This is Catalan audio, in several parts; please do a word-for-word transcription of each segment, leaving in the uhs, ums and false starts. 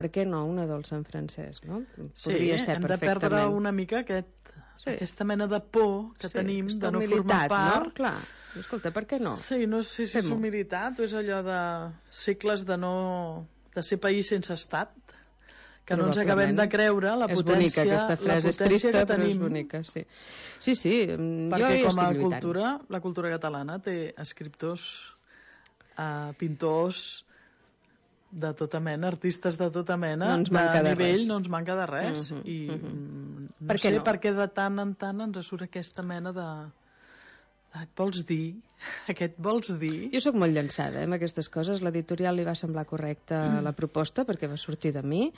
per què no una dolça en francès, no? Sí, Podria ser hem de perdre perfectament. una mica aquest, sí. aquesta mena de por que sí, tenim de no humilitat, formar part. No? Clar, escolta, per què no? Sí, no sé si és humilitat o és allò de segles de no... de ser país sense estat, que no ens acabem de creure la potència, bonica, aquesta frase, la potència trista, que tenim. És bonica, sí. Sí, sí, perquè jo com a estic cultura, la cultura catalana té escriptors, uh, pintors de tota mena, artistes de tota mena, no de, de nivell, res. no ens manca de res. Uh -huh, I uh -huh. no per sé no? per què de tant en tant ens surt aquesta mena de... Et vols dir? Aquest vols dir? Jo sóc molt llançada eh, amb aquestes coses. L'editorial li va semblar correcta mm. la proposta perquè va sortir de mi,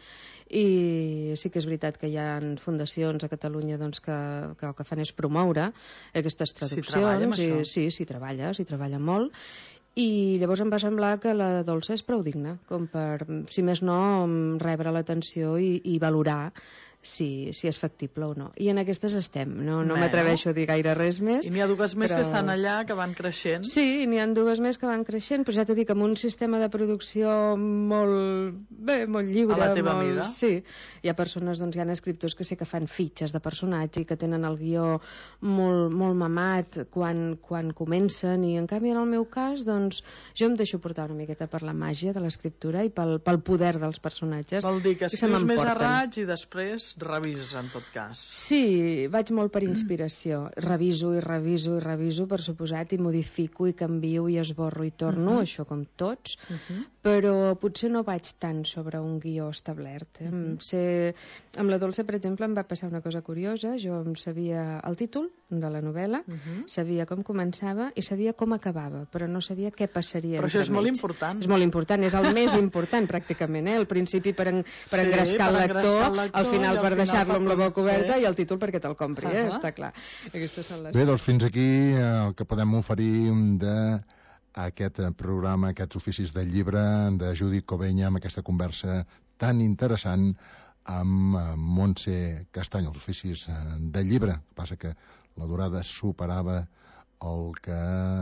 i sí que és veritat que hi ha fundacions a Catalunya doncs, que, que el que fan és promoure aquestes traduccions. S'hi treballa amb i, això? Sí, s'hi treballa, s'hi treballa molt. I llavors em va semblar que la dolça és prou digna com per, si més no, rebre l'atenció i, i valorar si, si és factible o no. I en aquestes estem, no, no m'atreveixo a dir gaire res més. I n'hi ha dues més però... que estan allà, que van creixent. Sí, n'hi ha dues més que van creixent, però ja t'ho dic, amb un sistema de producció molt bé, molt lliure. A la teva molt... mida. Sí, hi ha persones, doncs hi ha escriptors que sé que fan fitxes de personatge i que tenen el guió molt, molt mamat quan, quan comencen, i en canvi en el meu cas, doncs jo em deixo portar una miqueta per la màgia de l'escriptura i pel, pel poder dels personatges. Vol dir que escrius més a raig i després revises, en tot cas. Sí, vaig molt per inspiració. Reviso i reviso i reviso, per suposat, i modifico i canvio i esborro i torno, uh -huh. això com tots, uh -huh. però potser no vaig tant sobre un guió establert. Eh? Uh -huh. sé, amb la Dolça, per exemple, em va passar una cosa curiosa. Jo em sabia el títol de la novel·la, uh -huh. sabia com començava i sabia com acabava, però no sabia què passaria. Però això és molt important. És molt important, és el més important pràcticament, eh? El principi per, en, per sí, engrascar el lector, al final per deixar-lo amb la boca oberta, sí. I el títol perquè te'l compri, eh? Uh -huh. Està clar. Aquestes són les... Bé, doncs fins aquí el que podem oferir de aquest programa, aquests oficis del llibre de Judit Covenya, amb aquesta conversa tan interessant amb Montse Castany, els oficis del llibre. El que passa que la durada superava el que...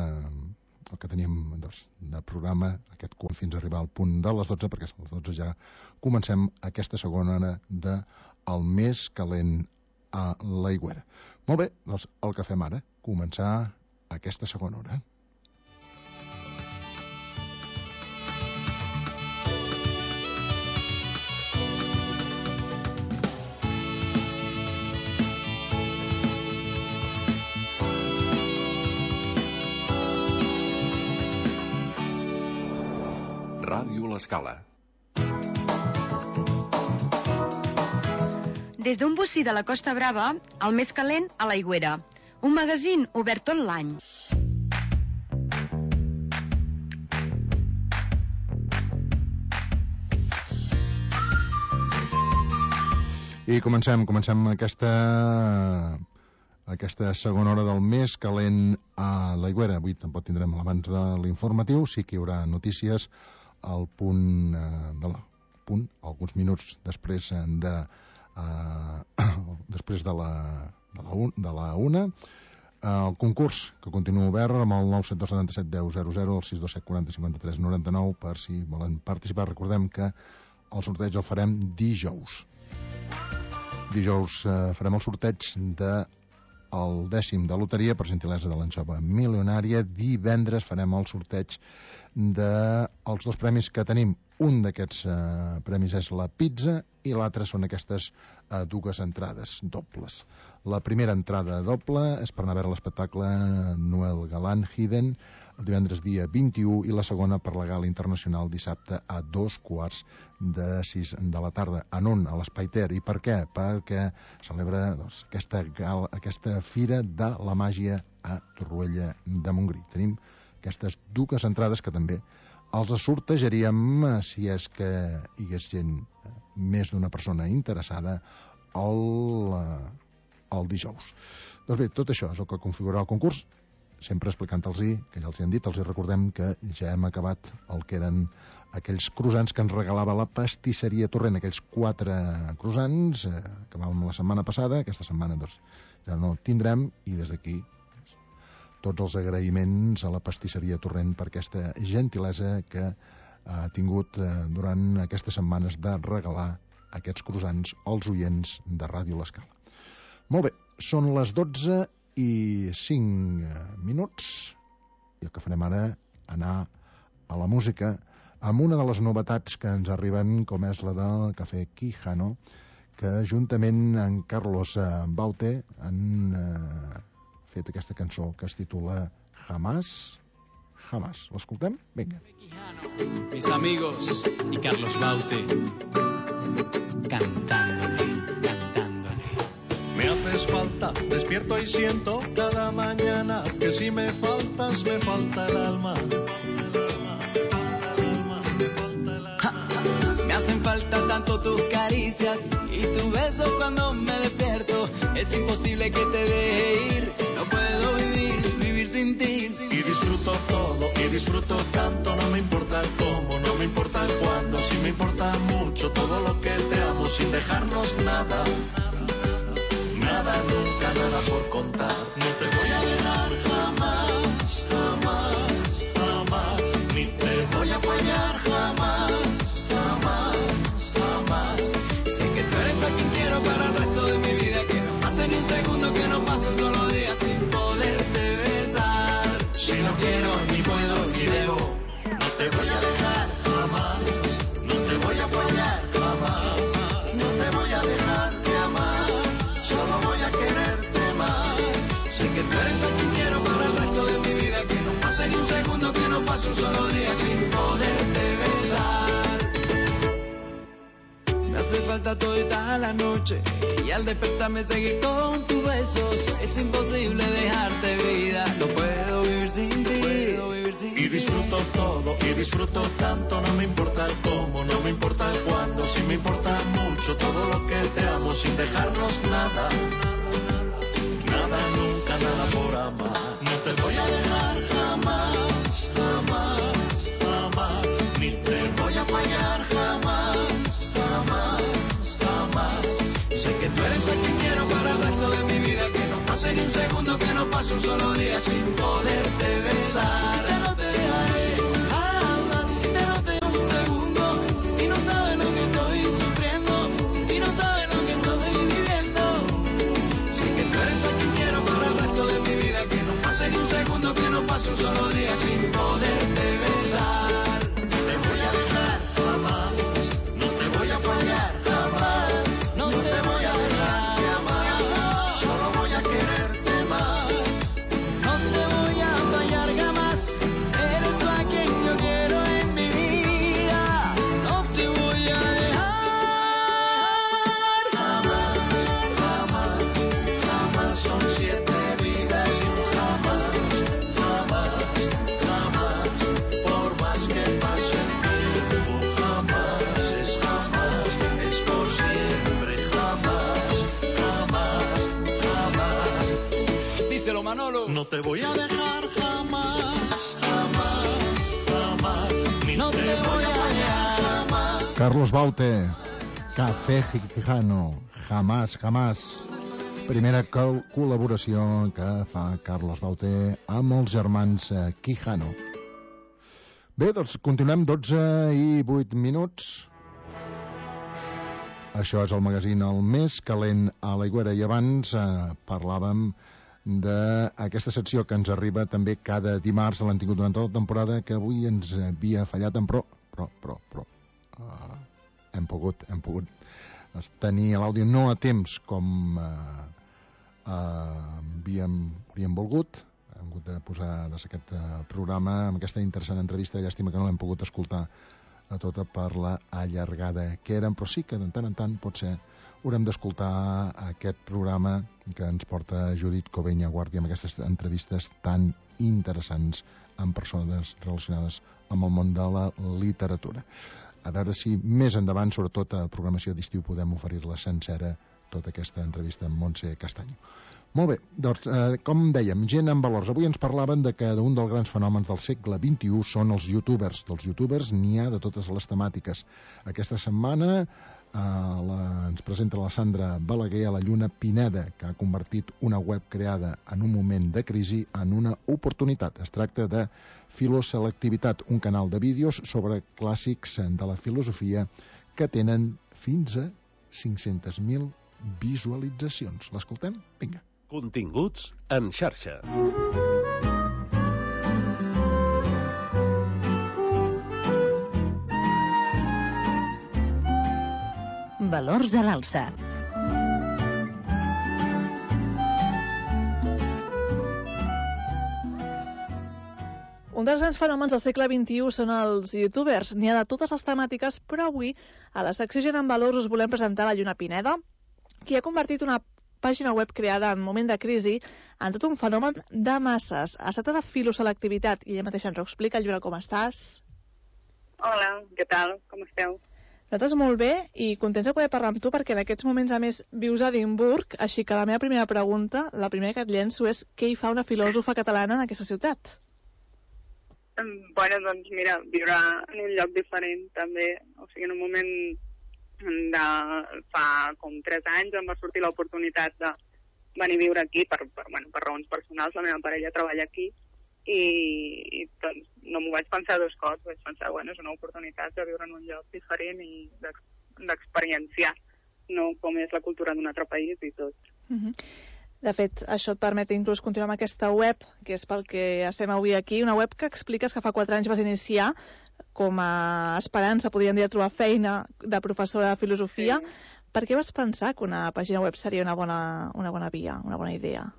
el que teníem doncs, de programa, aquest fins a arribar al punt de les dotze, perquè a les dotze ja comencem aquesta segona hora de El més calent a l'Aigüera. Molt bé, doncs el que fem ara, començar aquesta segona hora. Ràdio L'Escala. Des d'un bocí de la Costa Brava, el més calent a l'Aigüera. Un magazín obert tot l'any. I comencem, comencem aquesta... aquesta segona hora del mes calent a l'Aigüera. Avui tampoc tindrem l'abans de l'informatiu, sí que hi haurà notícies al punt eh, de la punt, alguns minuts després de eh, després de la de la, un, de la una, eh, el concurs que continua obert amb el nou set dos setanta set deu zero zero, el sis dos set quaranta cinquanta tres noranta nou, per si volen participar. Recordem que el sorteig el farem dijous dijous eh, farem el sorteig de el dècim de loteria per gentilesa de l'Anxova Milionària. Divendres farem el sorteig dels dos premis que tenim. Un d'aquests eh, premis és la pizza i l'altre són aquestes eh, dues entrades dobles. La primera entrada doble és per anar a veure l'espectacle Noel Galán Hidden el divendres dia vint-i-u, i la segona per la gala internacional dissabte a dos quarts de sis de la tarda. En on? A l'Espai Ter. I per què? Perquè celebra doncs, aquesta, gala, aquesta fira de la màgia a Torroella de Montgrí. Tenim aquestes dues entrades que també els sortejaríem si és que hi hagués gent, més d'una persona interessada, el, el dijous. Doncs bé, tot això és el que configurarà el concurs, sempre explicant-los-hi, que ja els hi han dit, els hi recordem que ja hem acabat el que eren aquells croissants que ens regalava la pastisseria Torrent, aquells quatre croissants eh, que vam la setmana passada. Aquesta setmana doncs, ja no tindrem, i des d'aquí tots els agraïments a la pastisseria Torrent per aquesta gentilesa que ha tingut eh, durant aquestes setmanes de regalar aquests croissants als oients de Ràdio L'Escala. Molt bé, són les dotze i cinc minuts i el que farem ara anar a la música amb una de les novetats que ens arriben, com és la del Cafè Quijano, que juntament amb Carlos Baute han eh, fet aquesta cançó que es titula Jamás, Jamás. L'escoltem? Vinga. Mis amigos y Carlos Baute cantándole, cantándole. Me haces falta, despierto y siento cada mañana que si me faltas me falta el alma. Me hacen falta tanto tus caricias y tu beso cuando me despierto. Es imposible que te deje ir, no puedo vivir, vivir sin ti. Y disfruto todo, y disfruto tanto, no me importa el cómo, no me importa el cuándo, sí me importa mucho todo lo que te amo sin dejarnos nada, nada, nunca, nada por contar. No te voy a dejar jamás, jamás, jamás, ni te voy a fallar jamás. Que tú eres a quien quiero para el resto de mi vida, que no pase ni un segundo, que no pase un solo día sin poderte besar. Si no quiero, ni puedo, ni debo, no te voy a dejar jamás, no te voy a fallar jamás, no te voy a dejarte amar, solo voy a quererte más. Sé que tú eres a quien quiero para el resto de mi vida, que no pase ni un segundo, que no pase un solo día sin poderte besar. Me hace falta toda la noche y al despertarme seguir con tus besos. Es imposible dejarte vida, no puedo vivir sin ti, puedo vivir sin ti. Y disfruto todo, y disfruto tanto, no me importa el cómo, no me importa el cuándo, sí me importa mucho todo lo que te amo sin dejarnos nada, nada, nunca, nada por amar. No te voy a dejar jamás, jamás, jamás, ni te voy a fallar jamás. Sé que tú eres el que quiero para el resto de mi vida, que no pase ni un segundo, que no pase un solo día sin poderte besar. Si te no te dejaré jamás, si te no te dejo un segundo, sin ti no sabes lo que estoy sufriendo, sin ti no sabes lo que estoy viviendo. Sé que tú eres el que quiero para el resto de mi vida, que no pase ni un segundo, que no pase un solo día sin poderte besar. No te voy a dejar jamás, no te voy a fallar jamás. No te voy a dejar de amar, solo voy a quererte más. No te voy a fallar jamás, eres tú a quien yo quiero en mi vida. No te voy a dejar jamás, jamás, jamás. Son siete vidas y un jamás, jamás, jamás. Por más que pase el tiempo, jamás es jamás, es por siempre. Díselo, Manolo. No te voy a dejar jamás, jamás, jamás. Ni No te, te voy voy a a fallar jamás. Carlos Baute, Cafè Quijano, Jamás, Jamás. Primera col col·laboració que fa Carlos Baute amb els germans Quijano. Bé, doncs continuem, dotze i vuit minuts. Això és el magazín El Més Calent a l'Aigüera i abans eh, parlàvem d'aquesta secció que ens arriba també cada dimarts, l'hem tingut durant tota la temporada, que avui ens havia fallat, però, però, però, però uh, hem pogut, hem pogut tenir l'àudio no a temps com uh, uh, havíem, hauríem volgut. Hem hagut de posar des aquest uh, programa, amb aquesta interessant entrevista, llàstima que no l'hem pogut escoltar a tota per la allargada que eren, però sí que de tant en tant potser haurem d'escoltar aquest programa que ens porta Judit Covenya Guàrdia amb aquestes entrevistes tan interessants amb persones relacionades amb el món de la literatura. A veure si més endavant, sobretot a programació d'estiu, podem oferir-la sencera tota aquesta entrevista amb Montse Castanyo. Molt bé, doncs, eh, com dèiem, gent amb valors. Avui ens parlaven de que un dels grans fenòmens del segle vint-i-u són els youtubers. Dels youtubers n'hi ha de totes les temàtiques. Aquesta setmana Uh, la, ens presenta la Sandra Balaguer a la Lluna Pineda, que ha convertit una web creada en un moment de crisi en una oportunitat. Es tracta de Filoselectivitat, un canal de vídeos sobre clàssics de la filosofia que tenen fins a cinc-centes mil visualitzacions. L'escoltem? Vinga. Continguts en xarxa. Valors a l'alça. Un dels grans fenòmens del segle vint-i-u són els youtubers. N'hi ha de totes les temàtiques, però avui, a la secció Gent en Valors, us volem presentar la Lluna Pineda, qui ha convertit una pàgina web creada en moment de crisi en tot un fenomen de masses. Es tracta de filoselectivitat, i ella mateixa ens ho explica. Lluna, com estàs? Hola, què tal? Com esteu? Nosaltres molt bé i contents de poder parlar amb tu perquè en aquests moments, a més, vius a Edimburg, així que la meva primera pregunta, la primera que et llenço, és què hi fa una filòsofa catalana en aquesta ciutat? Bueno, doncs mira, viure en un lloc diferent també, o sigui, en un moment de fa com tres anys em va sortir l'oportunitat de venir a viure aquí per, per, bueno, per raons personals, la meva parella treballa aquí i, i doncs no m'ho vaig pensar dos cops, vaig pensar, bueno, és una oportunitat de viure en un lloc diferent i d'experienciar, no, com és la cultura d'un altre país i tot. Uh-huh. De fet, això et permet inclús continuar amb aquesta web, que és pel que estem avui aquí, una web que expliques que fa quatre anys vas iniciar com a esperança, podríem dir, a trobar feina de professora de filosofia. Sí. Per què vas pensar que una pàgina web seria una bona, una bona via, una bona idea?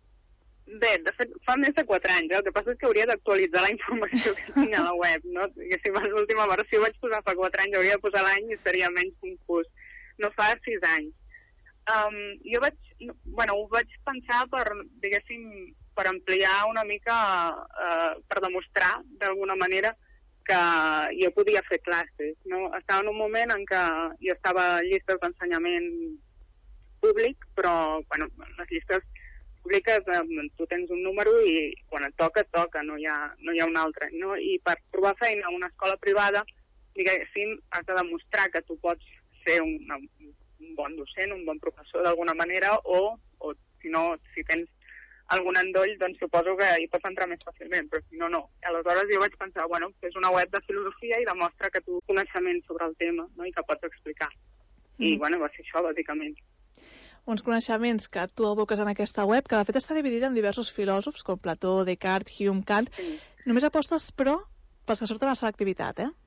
Bé, de fet, fa més de quatre anys, eh? El que passa és que hauria d'actualitzar la informació que tinc a la web, no? Que si l'última versió vaig posar fa quatre anys, hauria de posar l'any i seria menys confús. No fa sis anys. Um, jo vaig, bueno, ho vaig pensar per, diguéssim, per ampliar una mica, uh, per demostrar, d'alguna manera, que jo podia fer classes, no? Estava en un moment en què jo estava a llistes d'ensenyament públic, però, bueno, les llistes públiques, eh, tu tens un número i quan et toca, et toca, no hi ha, no hi ha un altre, no? I per trobar feina a una escola privada, diguéssim, has de demostrar que tu pots ser un, un bon docent, un bon professor d'alguna manera, o, o si no, si tens algun endoll, doncs suposo que hi pots entrar més fàcilment, però si no, no. Aleshores jo vaig pensar, bueno, fes una web de filosofia i demostra que tu coneixement sobre el tema, no?, i que pots explicar. Mm. I, bueno, va ser això, bàsicament. Uns coneixements que tu aboques en aquesta web, que de fet està dividida en diversos filòsofs, com Plató, Descartes, Hume, Kant. Sí. Només apostes, però, pels que surten a la selectivitat, eh?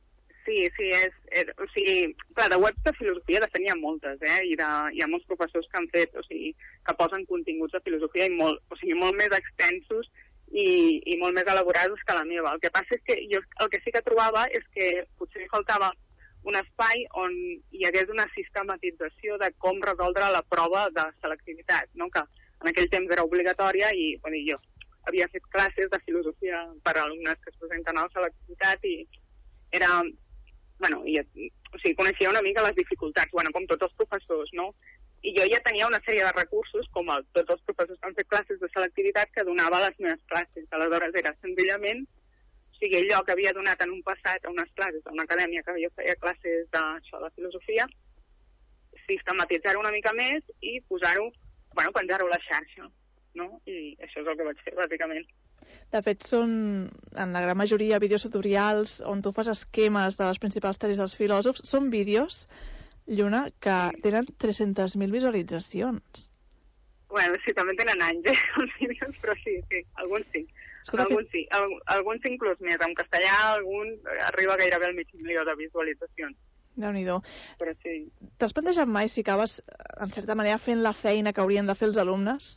Sí, sí, és, és, o sigui, clar, de webs de filosofia de fet n'hi ha moltes, eh, i de, hi ha molts professors que han fet, o sigui, que posen continguts de filosofia i molt, o sigui, molt més extensos i, i molt més elaborats que la meva. El que passa és que jo el que sí que trobava és que potser li faltava un espai on hi hagués una sistematització de com resoldre la prova de selectivitat, no? Que en aquell temps era obligatòria i, vull dir, jo havia fet classes de filosofia per a alumnes que es presenten a la selectivitat i era, bueno, i, o sigui, coneixia una mica les dificultats, bueno, com tots els professors, no? I jo ja tenia una sèrie de recursos, com el, tots els professors que han fet classes de selectivitat, que donava a les meves classes. Aleshores era senzillament, o sigui, allò que havia donat en un passat a unes classes, a una acadèmia que jo feia classes de, això, de filosofia, sistematitzar-ho una mica més i posar-ho, bueno, penjar-ho a la xarxa, no? I això és el que vaig fer, bàsicament. De fet, són, en la gran majoria, vídeos tutorials on tu fas esquemes de les principals teories dels filòsofs. Són vídeos, Lluna, que sí. Tenen tres-centes mil visualitzacions. Bueno, sí, també tenen anys, eh, els vídeos, però sí, sí, alguns sí. Escolta, alguns sí, Al, alguns inclús més. En castellà, algun arriba gairebé al mig milió de visualitzacions. Déu-n'hi-do. Però sí. T'has plantejat mai si acabes, en certa manera, fent la feina que haurien de fer els alumnes?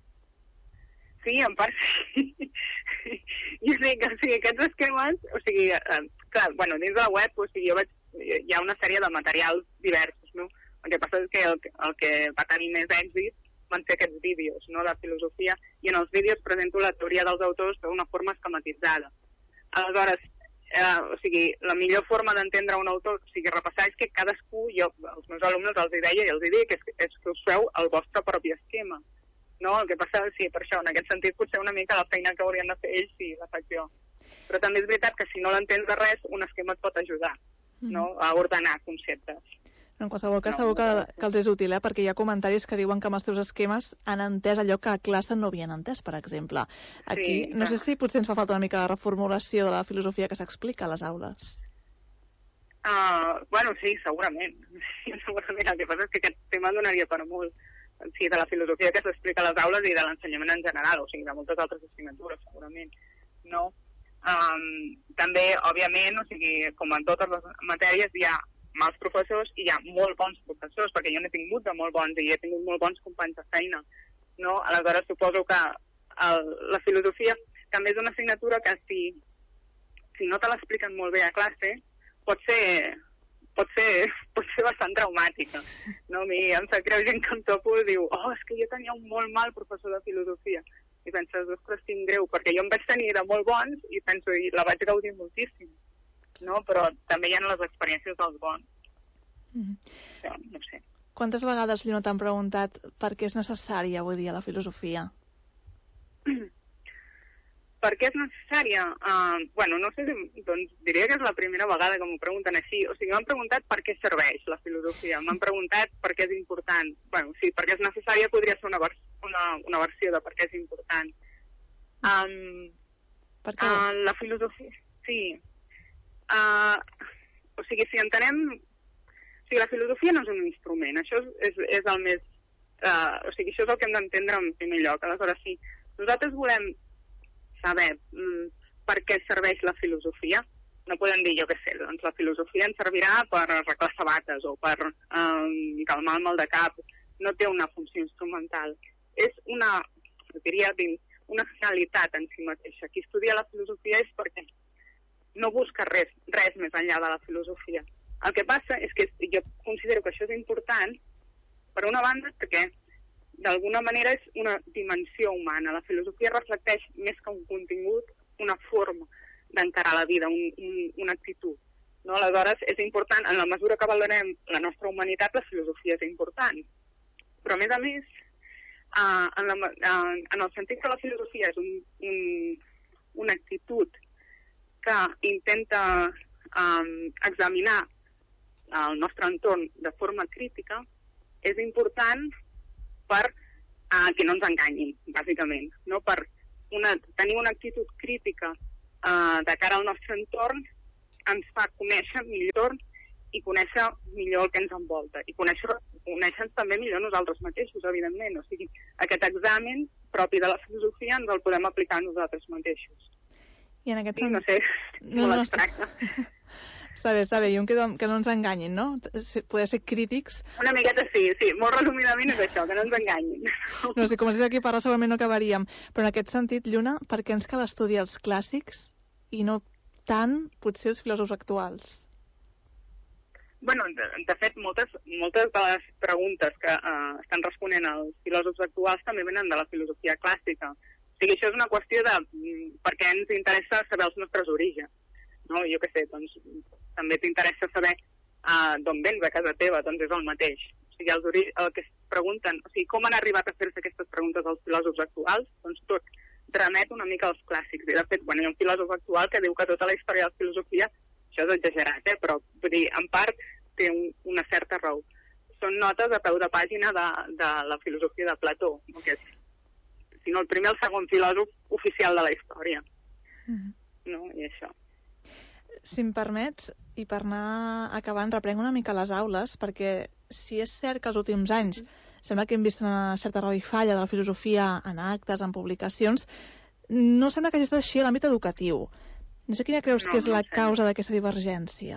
Sí, en part sí. Jo sé que, o sigui, aquests esquemes, o sigui, eh, clar, bueno, dins de la web, o sigui, jo vaig, hi ha una sèrie de materials diversos, no? El que passa és que el, el que va tenir més èxit van ser aquests vídeos, no?, de filosofia, i en els vídeos presento la teoria dels autors d'una forma esquematitzada. Aleshores, eh, o sigui, la millor forma d'entendre un autor, o sigui, repassar és que cadascú, jo, els meus alumnes els deia i els dic, és, és que us feu el vostre propi esquema. No? El que passa, sí, per això, en aquest sentit, potser una mica la feina que haurien de fer ells, sí, la faig jo. Però també és veritat que si no l'entens de res, un esquema et pot ajudar, no?, a ordenar conceptes. En qualsevol cas, no, segur que, que els és útil, eh? Perquè hi ha comentaris que diuen que amb els teus esquemes han entès allò que a classe no havien entès, per exemple. Aquí, sí, no sé si potser ens fa falta una mica de reformulació de la filosofia que s'explica a les aules. Uh, bueno, sí, segurament. Sí, segurament. El que passa és que aquest tema donaria per molt. Sí, de la filosofia que s'explica a les aules i de l'ensenyament en general, o sigui, de moltes altres assignatures, segurament. No? Um, també, òbviament, o sigui, com en totes les matèries, hi ha mals professors i hi ha molt bons professors, perquè jo n'he tingut de molt bons i he tingut molt bons companys de feina, no? Aleshores suposo que el, la filosofia també és una assignatura que si, si no te l'expliquen molt bé a classe pot ser, pot ser, pot ser bastant traumàtica, no? A mi em sap greu gent que em topo i diu oh, és que jo tenia un molt mal professor de filosofia i penses, ostres, tinc greu, perquè jo em vaig tenir de molt bons i penso, i la vaig gaudir moltíssim. No? Però també hi ha les experiències dels bons. Mm-hmm. Això, no sé. Quantes vegades, Lluna, t'han preguntat per què és necessària avui dia la filosofia? Per què és necessària? Uh, bueno, no sé, doncs diria que és la primera vegada que m'ho pregunten així. O sigui, m'han preguntat per què serveix la filosofia. M'han preguntat per què és important. Bueno, sí, per què és necessària podria ser una, vers una, una versió de per què és important. Um, per què uh, la filosofia... Sí. Uh, o sigui, si entenem... O sigui, la filosofia no és un instrument, això és, és, és el més... Uh, o sigui, això és el que hem d'entendre en primer lloc. Aleshores, si nosaltres volem saber mm, per què serveix la filosofia, no podem dir, jo què sé, doncs la filosofia ens servirà per arreglar sabates o per um, calmar el mal de cap. No té una funció instrumental. És una, diria, una finalitat en si mateixa. Qui estudia la filosofia és perquè no busca res, res més enllà de la filosofia. El que passa és que jo considero que això és important, per una banda, perquè d'alguna manera és una dimensió humana. La filosofia reflecteix més que un contingut, una forma d'encarar la vida, un, un, una actitud. No? Aleshores, és important, en la mesura que valorem la nostra humanitat, la filosofia és important. Però, a més a més, uh, en, la, uh, en el sentit que la filosofia és un, un, una actitud que intenta um, examinar el nostre entorn de forma crítica, és important per uh, que no ens enganyin, bàsicament. No? Per una, tenir una actitud crítica uh, de cara al nostre entorn ens fa conèixer millor i conèixer millor el que ens envolta. I conèixer, conèixer també millor nosaltres mateixos, evidentment. O sigui, aquest examen propi de la filosofia ens el podem aplicar a nosaltres mateixos. I en aquest sí, no sé, no, molt no, abstracte. Està bé, està bé, i un que, que no ens enganyin, no? Poder ser crítics. Una miqueta sí, sí, molt resumidament és això, que no ens enganyin. No sé, com si aquí parla segurament no acabaríem, però en aquest sentit, Lluna, per què ens cal estudiar els clàssics i no tant, potser, els filòsofs actuals? Bueno, de, de fet, moltes, moltes de les preguntes que uh, estan responent els filòsofs actuals també venen de la filosofia clàssica. O sigui, això és una qüestió de per què ens interessa saber els nostres orígens. No? Jo què sé, doncs també t'interessa saber uh, d'on vens a casa teva, doncs és el mateix. O sigui, els ori el que es pregunten, o sigui, com han arribat a fer-se aquestes preguntes als filòsofs actuals, doncs tot remet una mica als clàssics. I de fet, bueno, hi ha un filòsof actual que diu que tota la història de la filosofia, això és exagerat, eh? Però vull dir, en part té un, una certa raó. Són notes a peu de pàgina de, de la filosofia de Plató, que és sinó el primer o el segon filòsof oficial de la història. Mm-hmm. No? I això. Si em permets, i per anar acabant, reprenc una mica les aules, perquè si és cert que els últims anys sembla que hem vist una certa revifalla de la filosofia en actes, en publicacions, no sembla que hagi estat així a l'àmbit educatiu. No sé quina creus no, que és no la sé. causa d'aquesta divergència.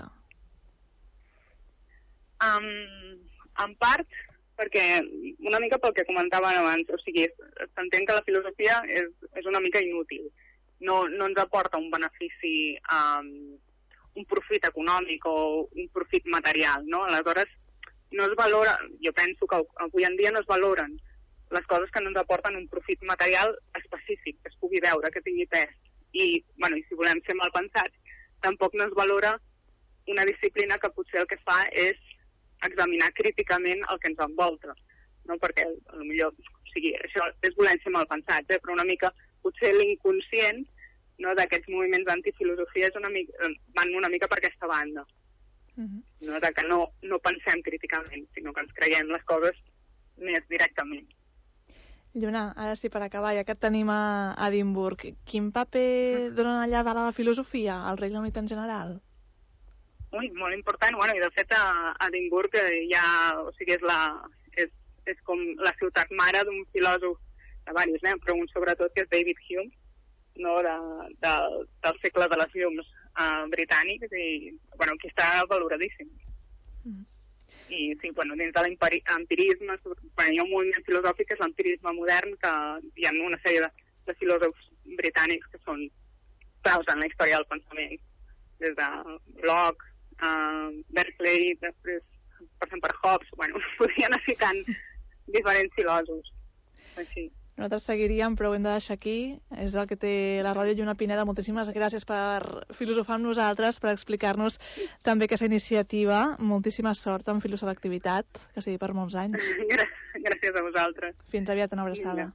Um, en part, perquè una mica pel que comentaven abans, o sigui, s'entén que la filosofia és, és una mica inútil. No, no ens aporta un benefici, um, un profit econòmic o un profit material, no? Aleshores, no es valora, jo penso que avui en dia no es valoren les coses que no ens aporten un profit material específic, que es pugui veure, que tingui pes. I, bueno, i si volem ser mal pensats, tampoc no es valora una disciplina que potser el que fa és examinar críticament el que ens envolta, no? Perquè potser, o sigui, això és voler ser mal pensats, eh? Però una mica, potser l'inconscient, no, d'aquests moviments d'antifilosofia és una mica, van una mica per aquesta banda, Uh-huh. No de que no, no pensem críticament, sinó que ens creiem les coses més directament. Lluna, ara sí, per acabar, ja que et tenim a Edimburg, quin paper donen allà dalt a la filosofia, al Regne Unit en general? Ui, molt important. Bueno, i de fet a Edimburg ja, o sigui, és, la, és, és com la ciutat mare d'un filòsof de diversos, eh? Però un sobretot que és David Hume, no? de, de, del segle de les llums uh, britànics, i bueno, aquí està valoradíssim. Mm. I sí, bueno, dins de l'empirisme, bueno, hi ha un moviment filosòfic que és l'empirisme modern, que hi ha una sèrie de, de filòsofs britànics que són claus en la història del pensament, des de Locke, uh, Berkeley, després passant per Hobbes, bueno, podrien anar ficant diferents filòsofs, així. Nosaltres seguiríem, però ho hem de deixar aquí. És el que té la ràdio Lluna Pineda. Moltíssimes gràcies per filosofar amb nosaltres, per explicar-nos també aquesta iniciativa. Moltíssima sort en filoselectivitat, que sigui per molts anys. Gràcies a vosaltres. Fins aviat, una abraçada.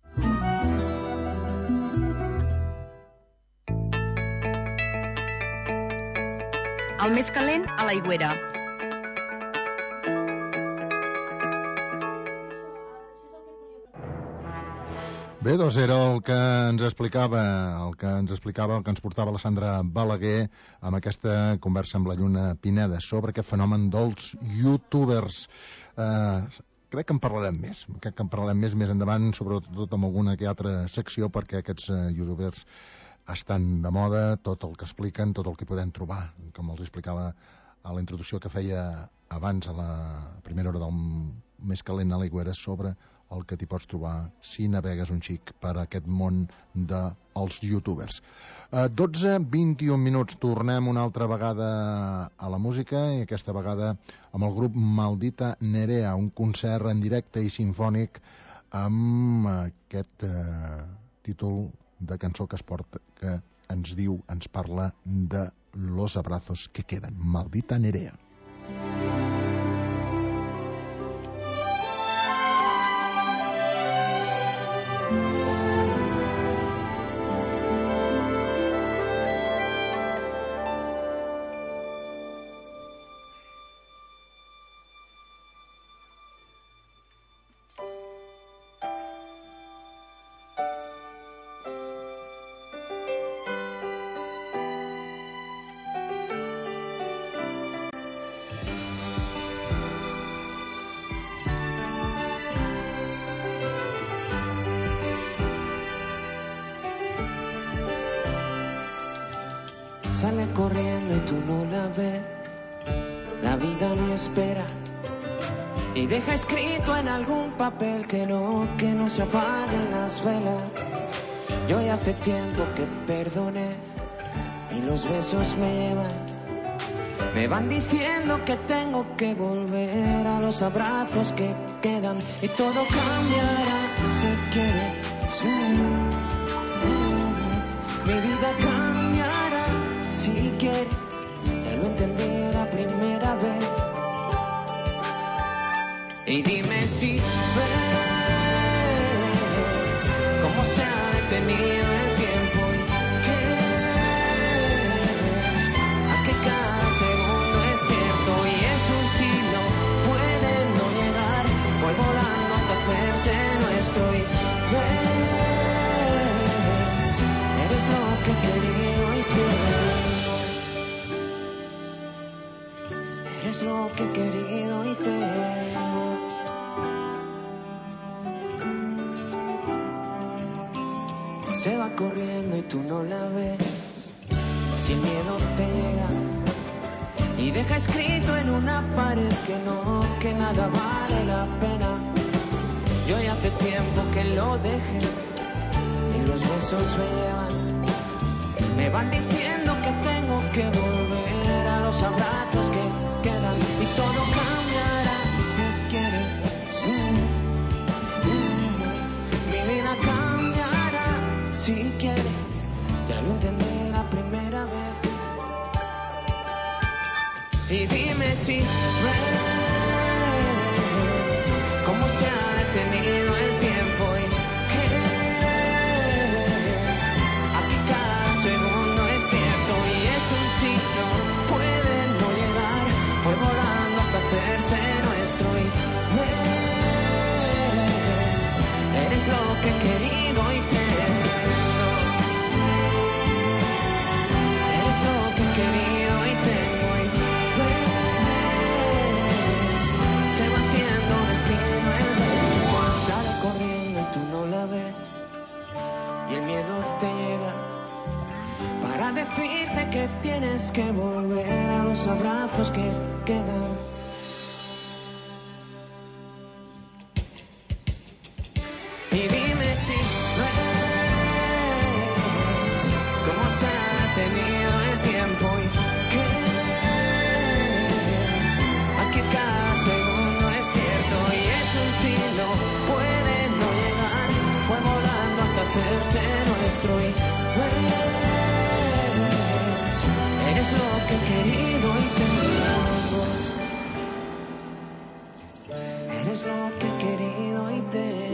El més calent a l'Aigüera. Bé, doncs era el que ens explicava, el que ens explicava, el que ens portava la Sandra Balaguer amb aquesta conversa amb la Lluna Pineda sobre aquest fenomen dels youtubers. Eh, crec que en parlarem més, crec que en parlarem més més endavant, sobretot amb alguna que altra secció, perquè aquests eh, youtubers estan de moda, tot el que expliquen, tot el que podem trobar, com els explicava a la introducció que feia abans a la primera hora del més calent a l'Aigüera, sobre el que t'hi pots trobar si navegues un xic per aquest món dels youtubers. Eh, dotze vint-i-un minuts, tornem una altra vegada a la música, i aquesta vegada amb el grup Maldita Nerea, un concert en directe i sinfònic amb aquest eh, títol de cançó que es porta, que ens diu, ens parla de los abrazos que quedan. Maldita Nerea. Sale corriendo y tú no la ves, la vida no espera y deja escrito en algún papel que no, que no se apaguen las velas. Yo ya hace tiempo que perdoné y los besos me llevan, me van diciendo que tengo que volver a los abrazos que quedan y todo cambiará si quieres. Mi vida cambiará si quieres, ya lo entendí la primera vez. Y dime si ves cómo se ha detenido el tiempo y que a que cada segundo es cierto y es un sí, no puede no llegar, fue volando hasta hacerse nuestro y ves, eres lo que he querido y te eres lo que he querido y te amo. Se va corriendo y tú no la ves, sin miedo te llega y deja escrito en una pared que no, que nada vale la pena. Yo ya hace tiempo que lo dejé y los besos me llevan, me van diciendo que tengo que volver a los abrazos que quedan y todo cambiará si quieres. Mm, mm, mi vida cambiará si quieres, ya lo entendí la primera vez. Y dime si ves cómo se ha detenido el tiempo y que aquí cada segundo es cierto y es un sí, no puede no llegar, que volver a los abrazos que quedan. Y dime si ves cómo se ha tenido el tiempo y que aquí cada segundo es cierto y es un sí, no puede no llegar, fue volando hasta hacerse nuestro y ves, eres lo que he querido y tengo, eres lo que he querido y tengo.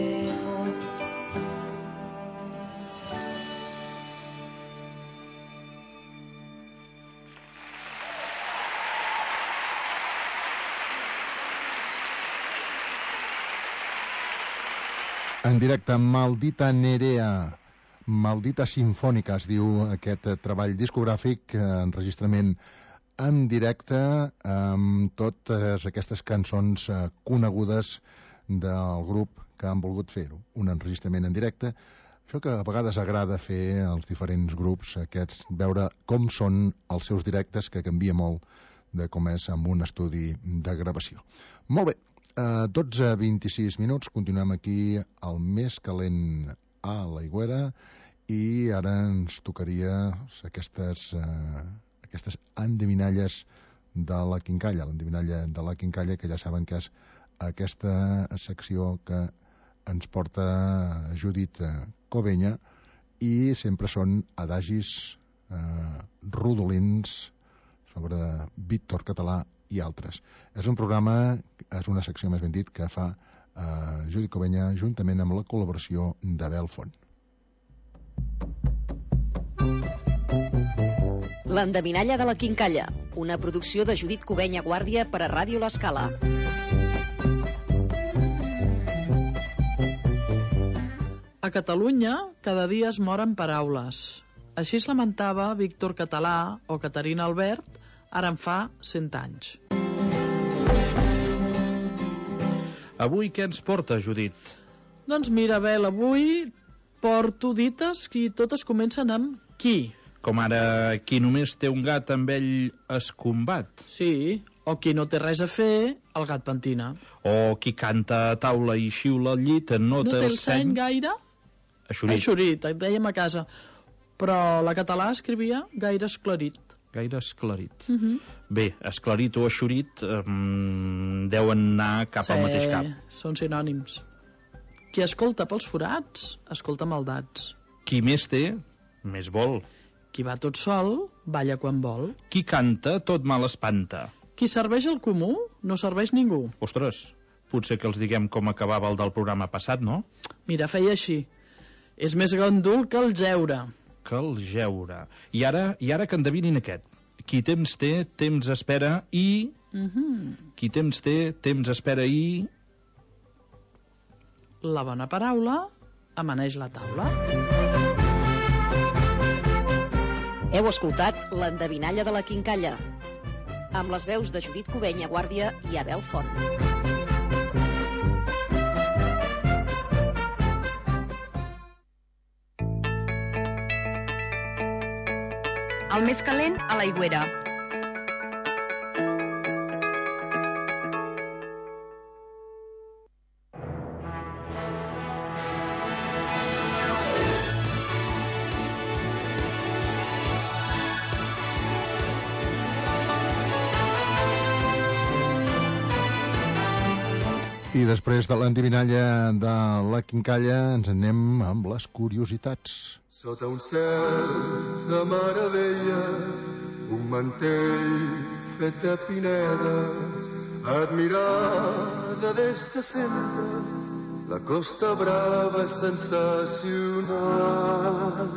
En directe, Maldita Nerea, Maldita Sinfònica, es diu aquest treball discogràfic, enregistrament en directe, amb totes aquestes cançons conegudes del grup que han volgut fer-ho, un enregistrament en directe. Això que a vegades agrada fer als diferents grups, aquests, veure com són els seus directes, que canvia molt de com és amb un estudi de gravació. Molt bé. Uh, dotze a vint-i-sis minuts, continuem aquí al més calent a l'Aigüera i ara ens tocaria aquestes, uh, aquestes endevinalles de la quincalla, l'endevinalla de la quincalla, que ja saben que és aquesta secció que ens porta Judit Covenya i sempre són adagis uh, rodolins sobre Víctor Català i altres. És un programa, és una secció més ben dit, que fa eh, Judit Covenya juntament amb la col·laboració d'Abel Font. L'endevinalla de la quincalla, una producció de Judit Covenya Guàrdia per a Ràdio L'Escala. A Catalunya cada dia es moren paraules. Així es lamentava Víctor Català o Caterina Albert ara en fa cent anys. Avui què ens porta, Judit? Doncs mira, Abel, avui porto dites que totes comencen amb qui. Com ara, qui només té un gat amb ell es combat. Sí, o qui no té res a fer, el gat pentina. O qui canta a taula i xiula al llit no, no té el seny gaire? Eixorit. Eixorit, et dèiem a casa. Però la català escrivia gaire esclarit. Gaire esclarit. Uh -huh. Bé, esclarit o eixorit um, deuen anar cap sí, al mateix cap. Són sinònims. Qui escolta pels forats, escolta maldats. Qui més té, més vol. Qui va tot sol, balla quan vol. Qui canta, tot mal espanta. Qui serveix al comú, no serveix ningú. Ostres, potser que els diguem com acabava el del programa passat, no? Mira, feia així. És més gandul que el jeure. Que el jeure. I ara, i ara que endevinin aquest. Qui temps té, temps espera i... Uh -huh. Qui temps té, temps espera i... La bona paraula amaneix la taula. Heu escoltat l'endevinalla de la quincalla, amb les veus de Judit Covenya Guàrdia i Abel Font. El més calent a l'Aigüera. I després de l'endevinalla de la quincalla ens anem amb les curiositats. Sota un cel de meravella, un mantell fet de pinedes, admirada des de sempre, la Costa Brava és sensacional.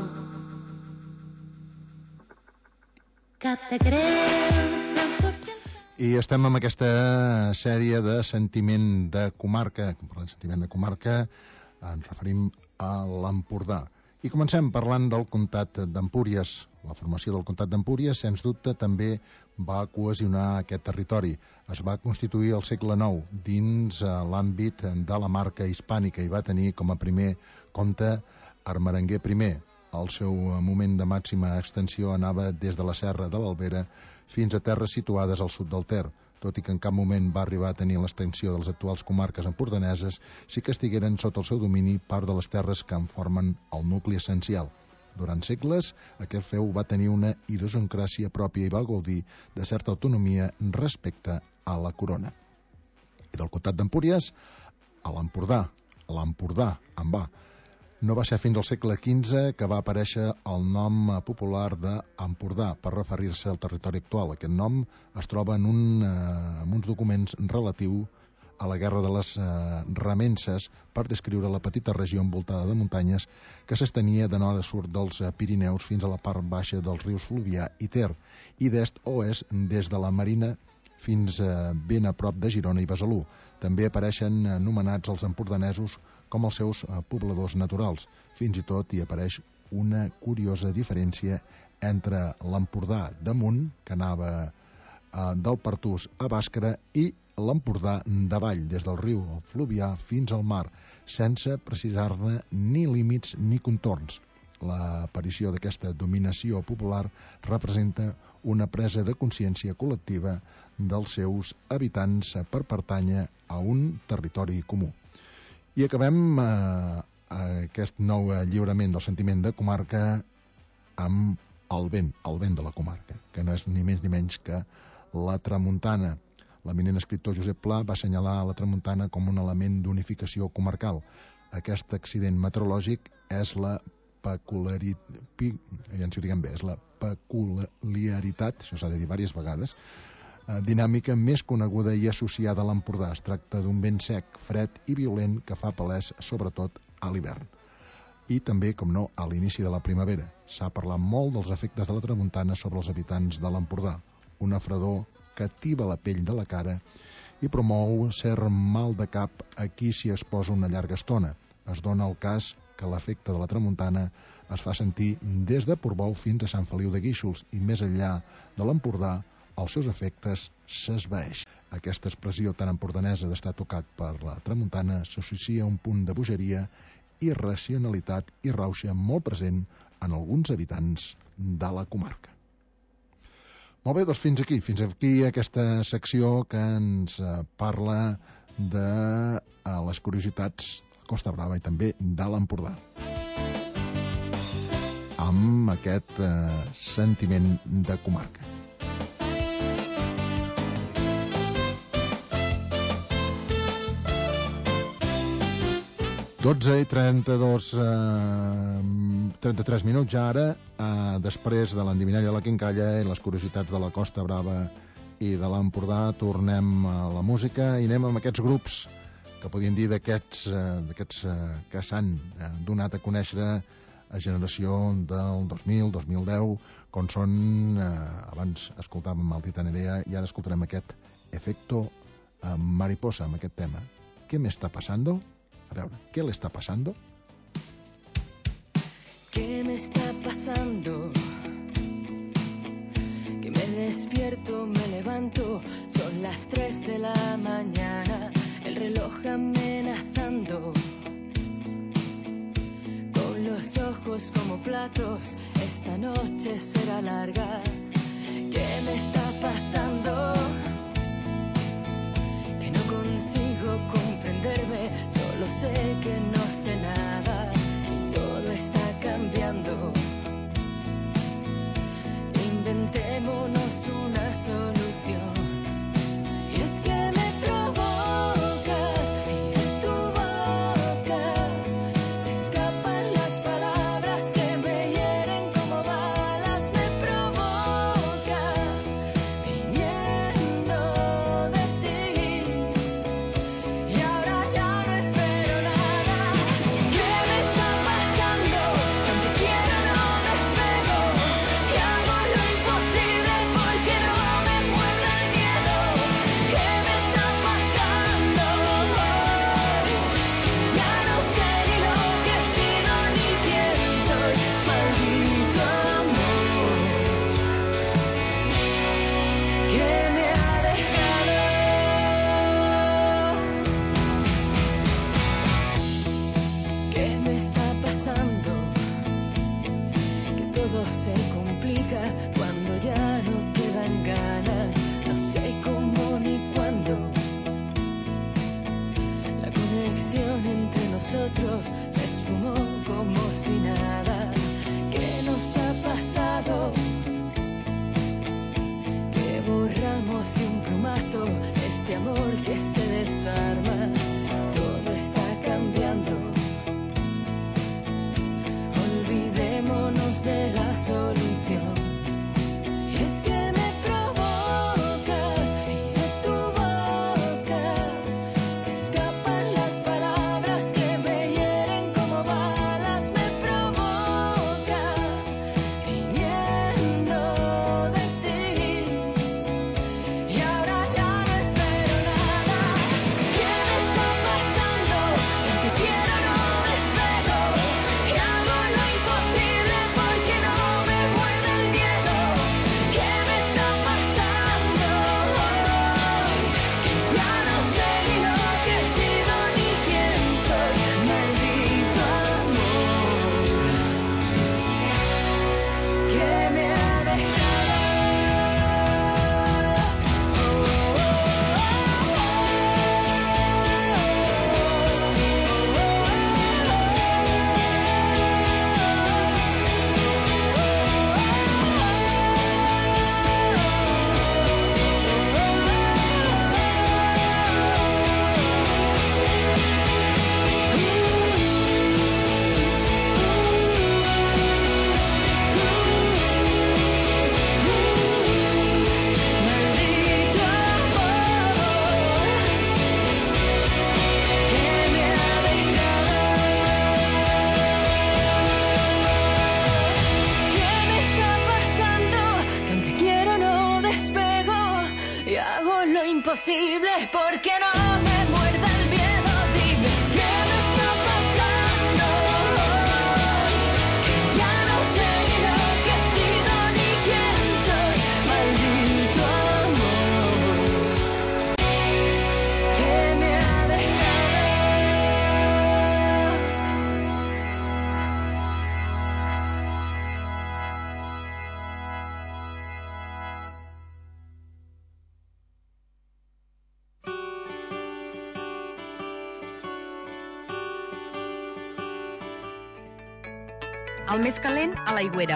Que te creus del surf. I estem amb aquesta sèrie de sentiment de comarca. Parlant de sentiment de comarca, ens referim a l'Empordà. I comencem parlant del comtat d'Empúries. La formació del comtat d'Empúries, sens dubte, també va cohesionar aquest territori. Es va constituir al segle nou dins l'àmbit de la marca hispànica i va tenir com a primer comte Ermerenguer primer, El seu moment de màxima extensió anava des de la Serra de l'Albera fins a terres situades al sud del Ter, tot i que en cap moment va arribar a tenir l'extensió de les actuals comarques empordaneses, sí que estigueren sota el seu domini part de les terres que en formen el nucli essencial. Durant segles, aquest feu va tenir una idiosincràsia pròpia i va gaudir de certa autonomia respecte a la corona. I del Comtat d'Empúries a l'Empordà, l'Empordà, en va. No va ser fins al segle quinze que va aparèixer el nom popular d'Empordà per referir-se al territori actual. Aquest nom es troba en, un, eh, en uns documents relatiu a la Guerra de les eh, Remences per descriure la petita regió envoltada de muntanyes que s'estenia de nord a sud dels Pirineus fins a la part baixa dels rius Fluvià i Ter i d'est a oest des de la Marina fins eh, ben a prop de Girona i Besalú. També apareixen anomenats els empordanesos com els seus eh, pobladors naturals. Fins i tot hi apareix una curiosa diferència entre l'Empordà damunt, que anava eh, del Pertús a Bàscara, i l'Empordà davall, des del riu Fluvià fins al mar, sense precisar-ne ni límits ni contorns. L'aparició d'aquesta dominació popular representa una presa de consciència col·lectiva dels seus habitants per pertànyer a un territori comú. I acabem eh, aquest nou lliurament del sentiment de comarca amb el vent, el vent de la comarca, que no és ni més ni menys que la tramuntana. L'eminent escriptor Josep Pla va assenyalar la tramuntana com un element d'unificació comarcal. Aquest accident meteorològic és la peculiaritat, ja ens ho diguem bé, és la peculiaritat, això s'ha de dir diverses vegades, eh, dinàmica més coneguda i associada a l'Empordà. Es tracta d'un vent sec, fred i violent que fa palès sobretot a l'hivern. I també, com no, a l'inici de la primavera. S'ha parlat molt dels efectes de la tramuntana sobre els habitants de l'Empordà. Una fredor que tiba la pell de la cara i promou cert mal de cap a qui s'hi exposa una llarga estona. Es dona el cas que l'efecte de la tramuntana es fa sentir des de Portbou fins a Sant Feliu de Guíxols i més enllà de l'Empordà els seus efectes s'esvaeix. Aquesta expressió tan empordanesa d'estar tocat per la tramuntana s'associa a un punt de bogeria, irracionalitat i rauxa molt present en alguns habitants de la comarca. Molt bé, doncs fins aquí, fins aquí aquesta secció que ens parla de les curiositats Costa Brava i també de l'Empordà. Amb aquest eh, sentiment de comarca. dotze i trenta-dos, eh, trenta-tres minuts ja ara, eh, després de l'endivinalla de la Quincalla i les curiositats de la Costa Brava i de l'Empordà, tornem a la música i anem amb aquests grups que podríem dir d'aquests eh, que s'han eh, donat a conèixer a generació del dos mil, dos mil deu, com són, eh, abans escoltàvem el Titanerea i ara escoltarem aquest Efecto eh, Mariposa, amb aquest tema. ¿Qué me está pasando? A veure, ¿qué le está pasando? ¿Qué me está pasando? Que me despierto, me levanto, son las tres de la mañana. El reloj amenazando, con los ojos como platos, esta noche será larga. ¿Qué me está pasando? Que no consigo comprenderme, solo sé que no sé nada, todo está cambiando. Inventémonos una solución. Y es que me provocas y de tu boca se escapan las palabras que me hieren como balas. Me provoca mi miedo. nosotros se esfumó como si nada. ¿Qué nos ha pasado? Que borramos de un plumazo este amor que se desarma. Todo está cambiando. Olvidémonos de la solución. Y es que me provocas y de tu boca se escapan las palabras que me hieren como balas. Me provoca viniendo de ti. Y ahora ya no espero nada. ¿Qué me está pasando? El que quiero no despego. Y hago lo imposible porque no me muerde el miedo. ¿Qué me está pasando hoy? Que ya no sé ni lo que he sido ni quién soy. Maldito amor que me ha dejado. Maldito amor que me ha dejado. ¿Qué me está pasando? Que aunque quiero no despego y hago lo imposible porque no me muerda el miedo. Dime, ¿qué me está pasando hoy? Que ya no sé ni lo que he sido ni quién soy. Maldito amor que me ha dejado. El més calent a l'aigüera.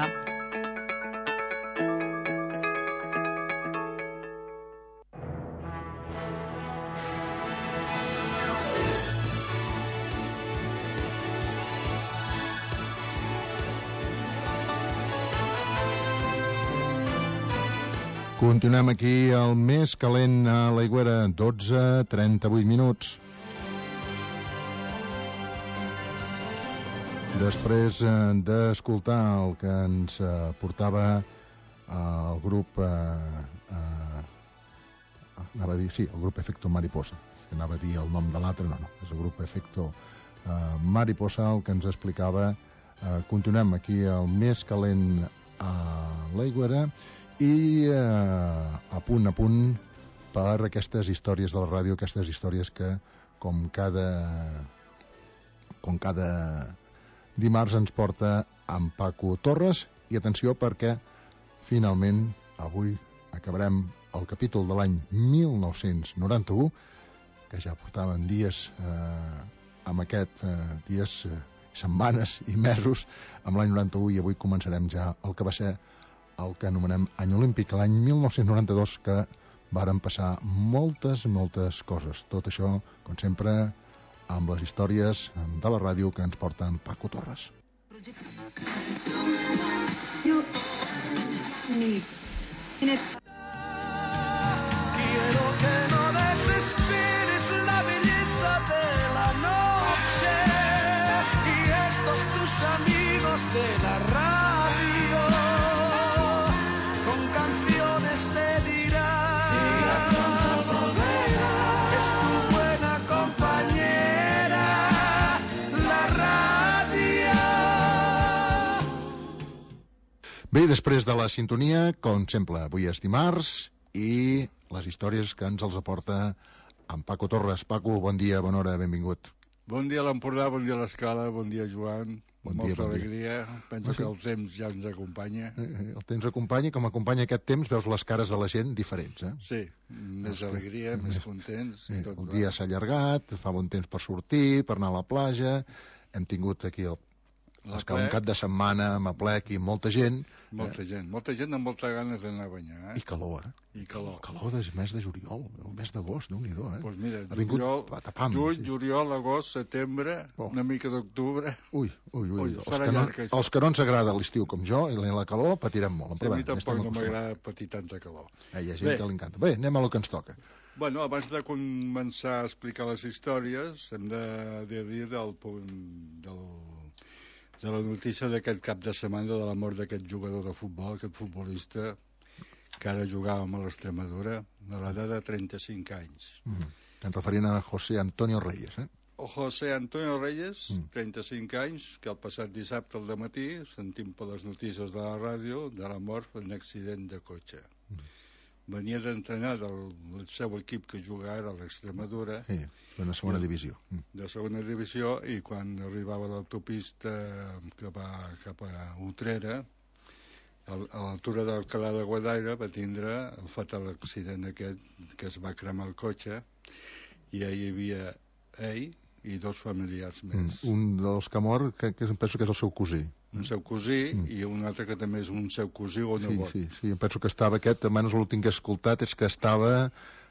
Continuem aquí al més calent a l'aigüera, dotze trenta-vuit minuts. Després eh, d'escoltar el que ens eh, portava eh, el grup eh, eh, anava a dir, sí, el grup Efecto Mariposa, anava a dir el nom de l'altre, no, no, és el grup Efecto eh, Mariposa el que ens explicava. Eh, continuem aquí al més calent a l'aigüera i eh, a punt a punt per aquestes històries de la ràdio, aquestes històries que com cada com cada dimarts ens porta en Paco Torres. I atenció perquè finalment avui acabarem el capítol de l'any mil nou-cents noranta-u, que ja portaven dies eh, amb aquest eh, dies, eh, setmanes i mesos amb l'any noranta-u, i avui començarem ja el que va ser el que anomenem any olímpic, l'any mil nou-cents noranta-dos, que varen passar moltes, moltes coses. Tot això, com sempre, amb les històries de la ràdio que ens porten Paco Torres. Quiero que no desesperes la belleza de la noche y estos tus amigos de la radio con canciones te dirán que es tu buena compañera la ràdio. Bé, després de la sintonia, com sempre, avui és dimarts i les històries que ens els aporta en Paco Torres. Paco, bon dia, bona hora, benvingut. Bon dia a l'Empordà, bon dia a l'Escala, bon dia Joan. Bon Molta dia, bon dia. alegria. Penso Ah, sí? que el temps ja ens acompanya. Eh, El temps acompanya, com acompanya aquest temps, veus les cares de la gent diferents, eh? Sí, més alegria, més contents. Sí, i tot el va. dia s'ha allargat, fa bon temps per sortir, per anar a la platja, hem tingut aquí el, La l'escala, un plec. cap de setmana amb aplec i molta gent. Molta gent, molta gent amb moltes ganes d'anar a banyar. Eh? I calor, eh? I calor. Calor del mes de juliol, el mes d'agost, Déu-n'hi-do, eh? Doncs mira, ha vingut juliol, patapam. juny, sí. juliol, agost, setembre, Oh. una mica d'octubre. Ui, ui, ui. Ui, els, serà que no, llarg, això. els que no ens agrada l'estiu com jo i la calor patirem molt. A Però mi bé, ja tampoc estem no acostumats. m'agrada patir tanta calor. Eh, hi ha gent Bé. que li encanta. Bé, anem a lo que ens toca. Bueno, abans de començar a explicar les històries, hem de, de dir del punt del, de la notícia d'aquest cap de setmana de la mort d'aquest jugador de futbol, aquest futbolista que ara jugava amb l'Extremadura, a l'edat de trenta-cinc anys. Mm. Ens referint a José Antonio Reyes, eh? José Antonio Reyes, Mm. trenta-cinc anys, que el passat dissabte al dematí sentim per les notícies de la ràdio de la mort en un accident de cotxe. Mm. Venia d'entrenar del, del seu equip que juga ara a l'Extremadura, Sí, en la segona I- divisió. Mm. de segona divisió, i quan arribava a l'autopista que va cap a Utrera, al- a l'altura d'Alcalá de Guadaira, va tindre el fatal accident aquest, que es va cremar el cotxe, i ahí hi havia ell i dos familiars Mm. més. Un dels que mor, que, que em penso que és el seu cosí. Un seu cosí i un altre que també és un seu cosí o Sí, nebot. sí, sí, em penso que estava aquest, almenys l'últim que he escoltat és que estava...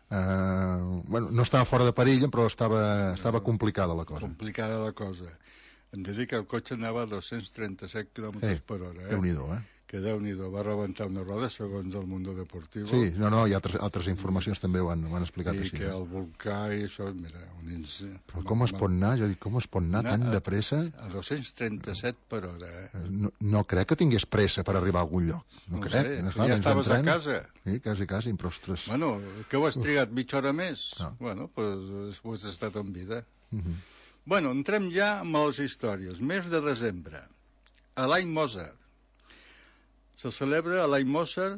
Eh, bueno, no estava fora de perill, però estava, estava complicada la cosa. Complicada la cosa. Hem de dir que el cotxe anava a dos cents trenta-set quilòmetres Eh, per hora. Eh? Déu-n'hi-do, eh? Que Déu-n'hi-do, va rebentar una roda, segons el Mundo Deportivo. Sí, no, no, hi ha altres, altres informacions també ho han, ho han explicat I així. que eh? el volcà i això, mira, un ins... Però com es pot anar? Jo dic, com es pot anar tan de pressa? A dos cents trenta-set per hora, eh? No, no crec que tingués pressa per arribar a algun lloc. No, No ho crec. sé, no, ja menys estaves a entrena. casa. Sí, quasi, quasi, però ostres. Bueno, què ho has trigat? Mitja hora més? No. Bueno, doncs ho has estat en vida. Uh -huh. Bueno, entrem ja amb les històries. Mes de desembre, a l'any Mozart. Se celebra l'any Mozart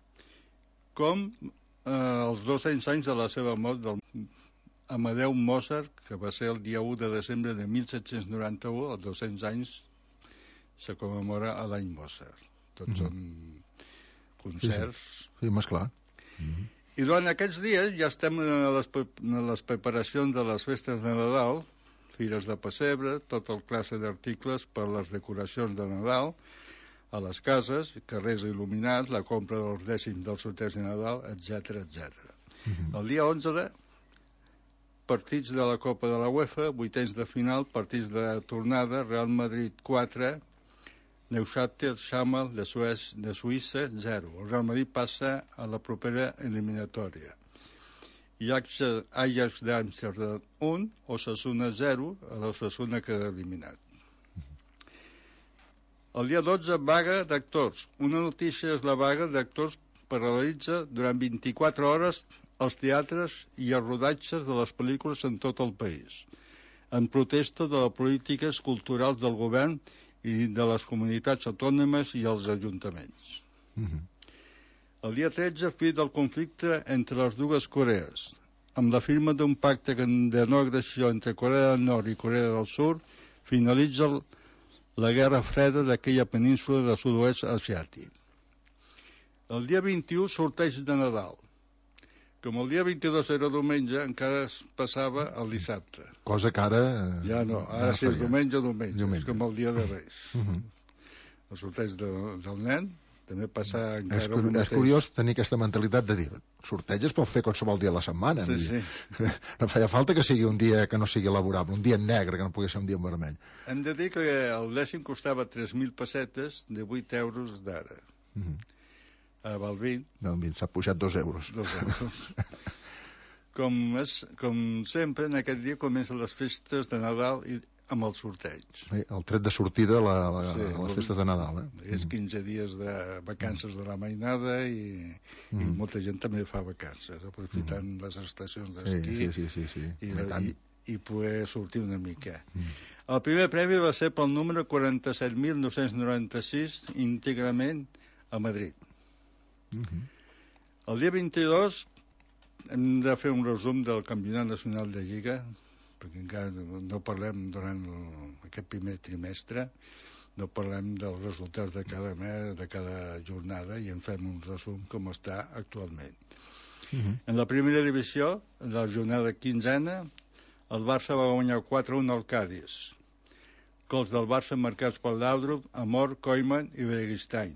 com eh, els dos-cents anys de la seva mort del Amadeu Mozart, que va ser el dia u de desembre de mil set-cents noranta-u, els dos-cents anys se commemora a l'any Mozart. Tots Mhm. són concerts. Sí, sí. sí més clar. Uh -huh. I durant aquests dies ja estem en les, pre- en les preparacions de les festes de Nadal, fires de pessebre, tot el classe d'articles per les decoracions de Nadal, a les cases, carrers il·luminats, la compra dels dècims dels sorteig de Nadal, etcètera, etcètera. Uh-huh. El dia onze, partits de la Copa de la UEFA, vuitens de final, partits de tornada, Real Madrid quatre, Neuchâtel Xamal de, Suez, de Suïssa zero. El Real Madrid passa a la propera eliminatòria. I Ajax, Ajax d'Amsterdam un, Osasuna zero, a l'Osasuna queda eliminat. El dia dotze, vaga d'actors. Una notícia és la vaga d'actors paralitza durant vint-i-quatre hores els teatres i els rodatges de les pel·lícules en tot el país, en protesta de les polítiques culturals del govern i de les comunitats autònomes i els ajuntaments. Uh -huh. El dia tretze, fi del conflicte entre les dues Corees, amb la firma d'un pacte de no agressió entre Corea del Nord i Corea del Sud, finalitza la guerra freda d'aquella península del sud-oest asiàtic. El dia vint-i-u, sorteig de Nadal. Com el dia vint-i-dos era diumenge, encara es passava el dissabte. Cosa que ara... eh, Ja no, ara si és diumenge, diumenge, Diumenge. és com el dia de Reis. Uh -huh. El sorteig de, del nen també passa És, encara cur el és mateix. curiós tenir aquesta mentalitat de dir sorteig es pot fer qualsevol dia a la setmana. Sí, vull dir. sí. No feia falta que sigui un dia que no sigui laborable, un dia negre, que no pugui ser un dia vermell. Hem de dir que el dècim costava tres mil pessetes de vuit euros d'ara. Uh -huh. Ara val vint. Doncs s'ha pujat dos euros. Dos euros. com, és, com sempre, en aquest dia comencen les festes de Nadal i amb el sorteig. Sí, el tret de sortida a, la, la, Sí, a les el- festes de Nadal. Eh? És quinze dies de vacances de la mainada i, Mm. i molta gent també fa vacances, aprofitant mm. les estacions d'esquí Sí, sí, sí, sí, sí. i, I tant. i, i poder sortir una mica. Mm. El primer premi va ser pel número quaranta-set mil nou-cents noranta-sis, íntegrament a Madrid. Uh -huh. El dia vint-i-dos hem de fer un resum del Campionat Nacional de Lliga perquè encara no parlem durant el, aquest primer trimestre, no parlem dels resultats de cada mes, de cada jornada, i en fem un resum com està actualment. Uh-huh. En la primera divisió, en la jornada quinzena, el Barça va guanyar quatre a un al Cádiz. Gols del Barça marcats per Laudrup, Amor, Koeman i Beristain.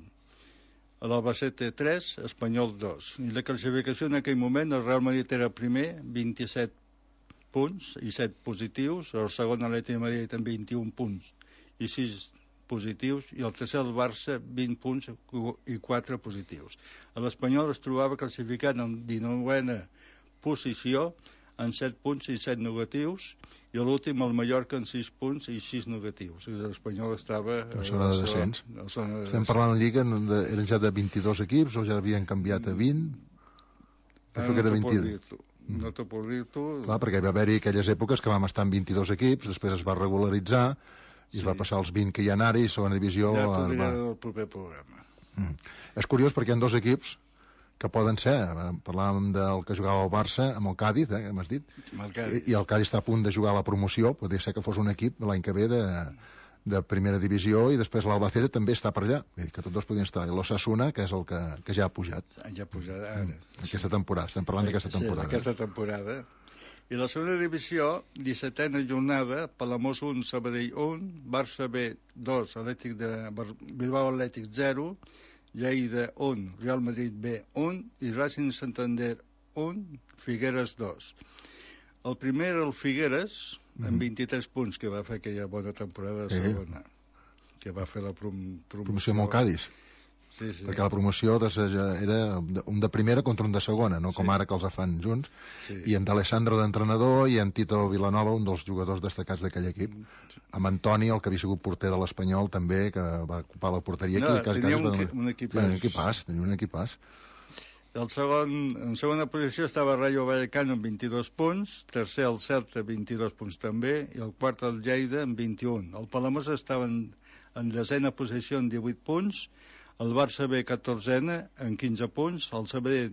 A l'Albacete tres, Espanyol dos. I la classificació en aquell moment, el Real Madrid era primer, vint-i-set punts i set positius, el segon Atlètic de Madrid amb vint-i-un punts i sis positius, i el tercer el Barça vint punts i quatre positius. L'Espanyol es trobava classificat en dinovena posició en set punts i set negatius, i l'últim el Mallorca en sis punts i sis negatius. L'Espanyol estava a zona de descens. Estem parlant en Lliga, eren ja de vint-i-dos equips o ja havien canviat a vint? Penso que era vint-i-dos. No t'ho puc dir tu. Clar, perquè va haver-hi aquelles èpoques que vam estar en vint-i-dos equips, després es va regularitzar i es va passar als vint que hi ha ara, i segona divisió... Ja t'ho diré el proper programa. Mm. És curiós perquè hi ha dos equips que poden ser, parlàvem del que jugava el Barça amb el Cádiz, eh, que m'has dit, I, i el Cádiz està a punt de jugar a la promoció, podria ser que fos un equip l'any que ve de, de primera divisió, i després l'Albacete també està per allà, vull dir que tots dos podien estar, i l'Osasuna, que és el que, que ja ha pujat. Ja ha pujat ara. Mm. Aquesta temporada, estem parlant d'aquesta temporada. Sí, d'aquesta temporada. I la segona divisió, dissetena jornada, Palamós un, Sabadell un, Barça B dos, Atlètic de Bilbao Atlètic zero, Lleida un, Real Madrid B un i Racing Santander un, Figueres dos. El primer era el Figueres, amb vint-i-tres punts, que va fer aquella bona temporada de segona, sí. Que va fer la prom promoció. Promoció amb el Cádiz. Sí, sí. Perquè la promoció era un de primera contra un de segona, no com sí. Ara que els fan junts, sí. I en d'Alessandro d'entrenador i en Tito Vilanova, un dels jugadors destacats d'aquell equip, amb Antoni, el que havia sigut porter de l'Espanyol també, que va ocupar la porteria no, aquí. Que tenia un, va... un equipàs. Un equipàs, tenia un equipàs. El segon, en segona posició estava Rayo Vallecano amb vint-i-dos punts, tercer el Celta vint-i-dos punts també, i el quart el Lleida amb vint-i-un. El Palamós estava en, en desena posició amb divuit punts, el Barça B catorzena amb quinze punts, el Sabadell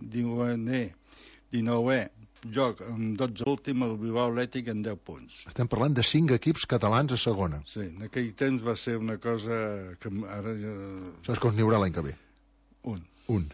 dinovè joc amb dotze, últim el Bilbao Atlètic amb deu punts. Estem parlant de cinc equips catalans a segona. Sí, en aquell temps va ser una cosa que ara... Ja... Saps com n'hi haurà l'any que ve? Un. Un.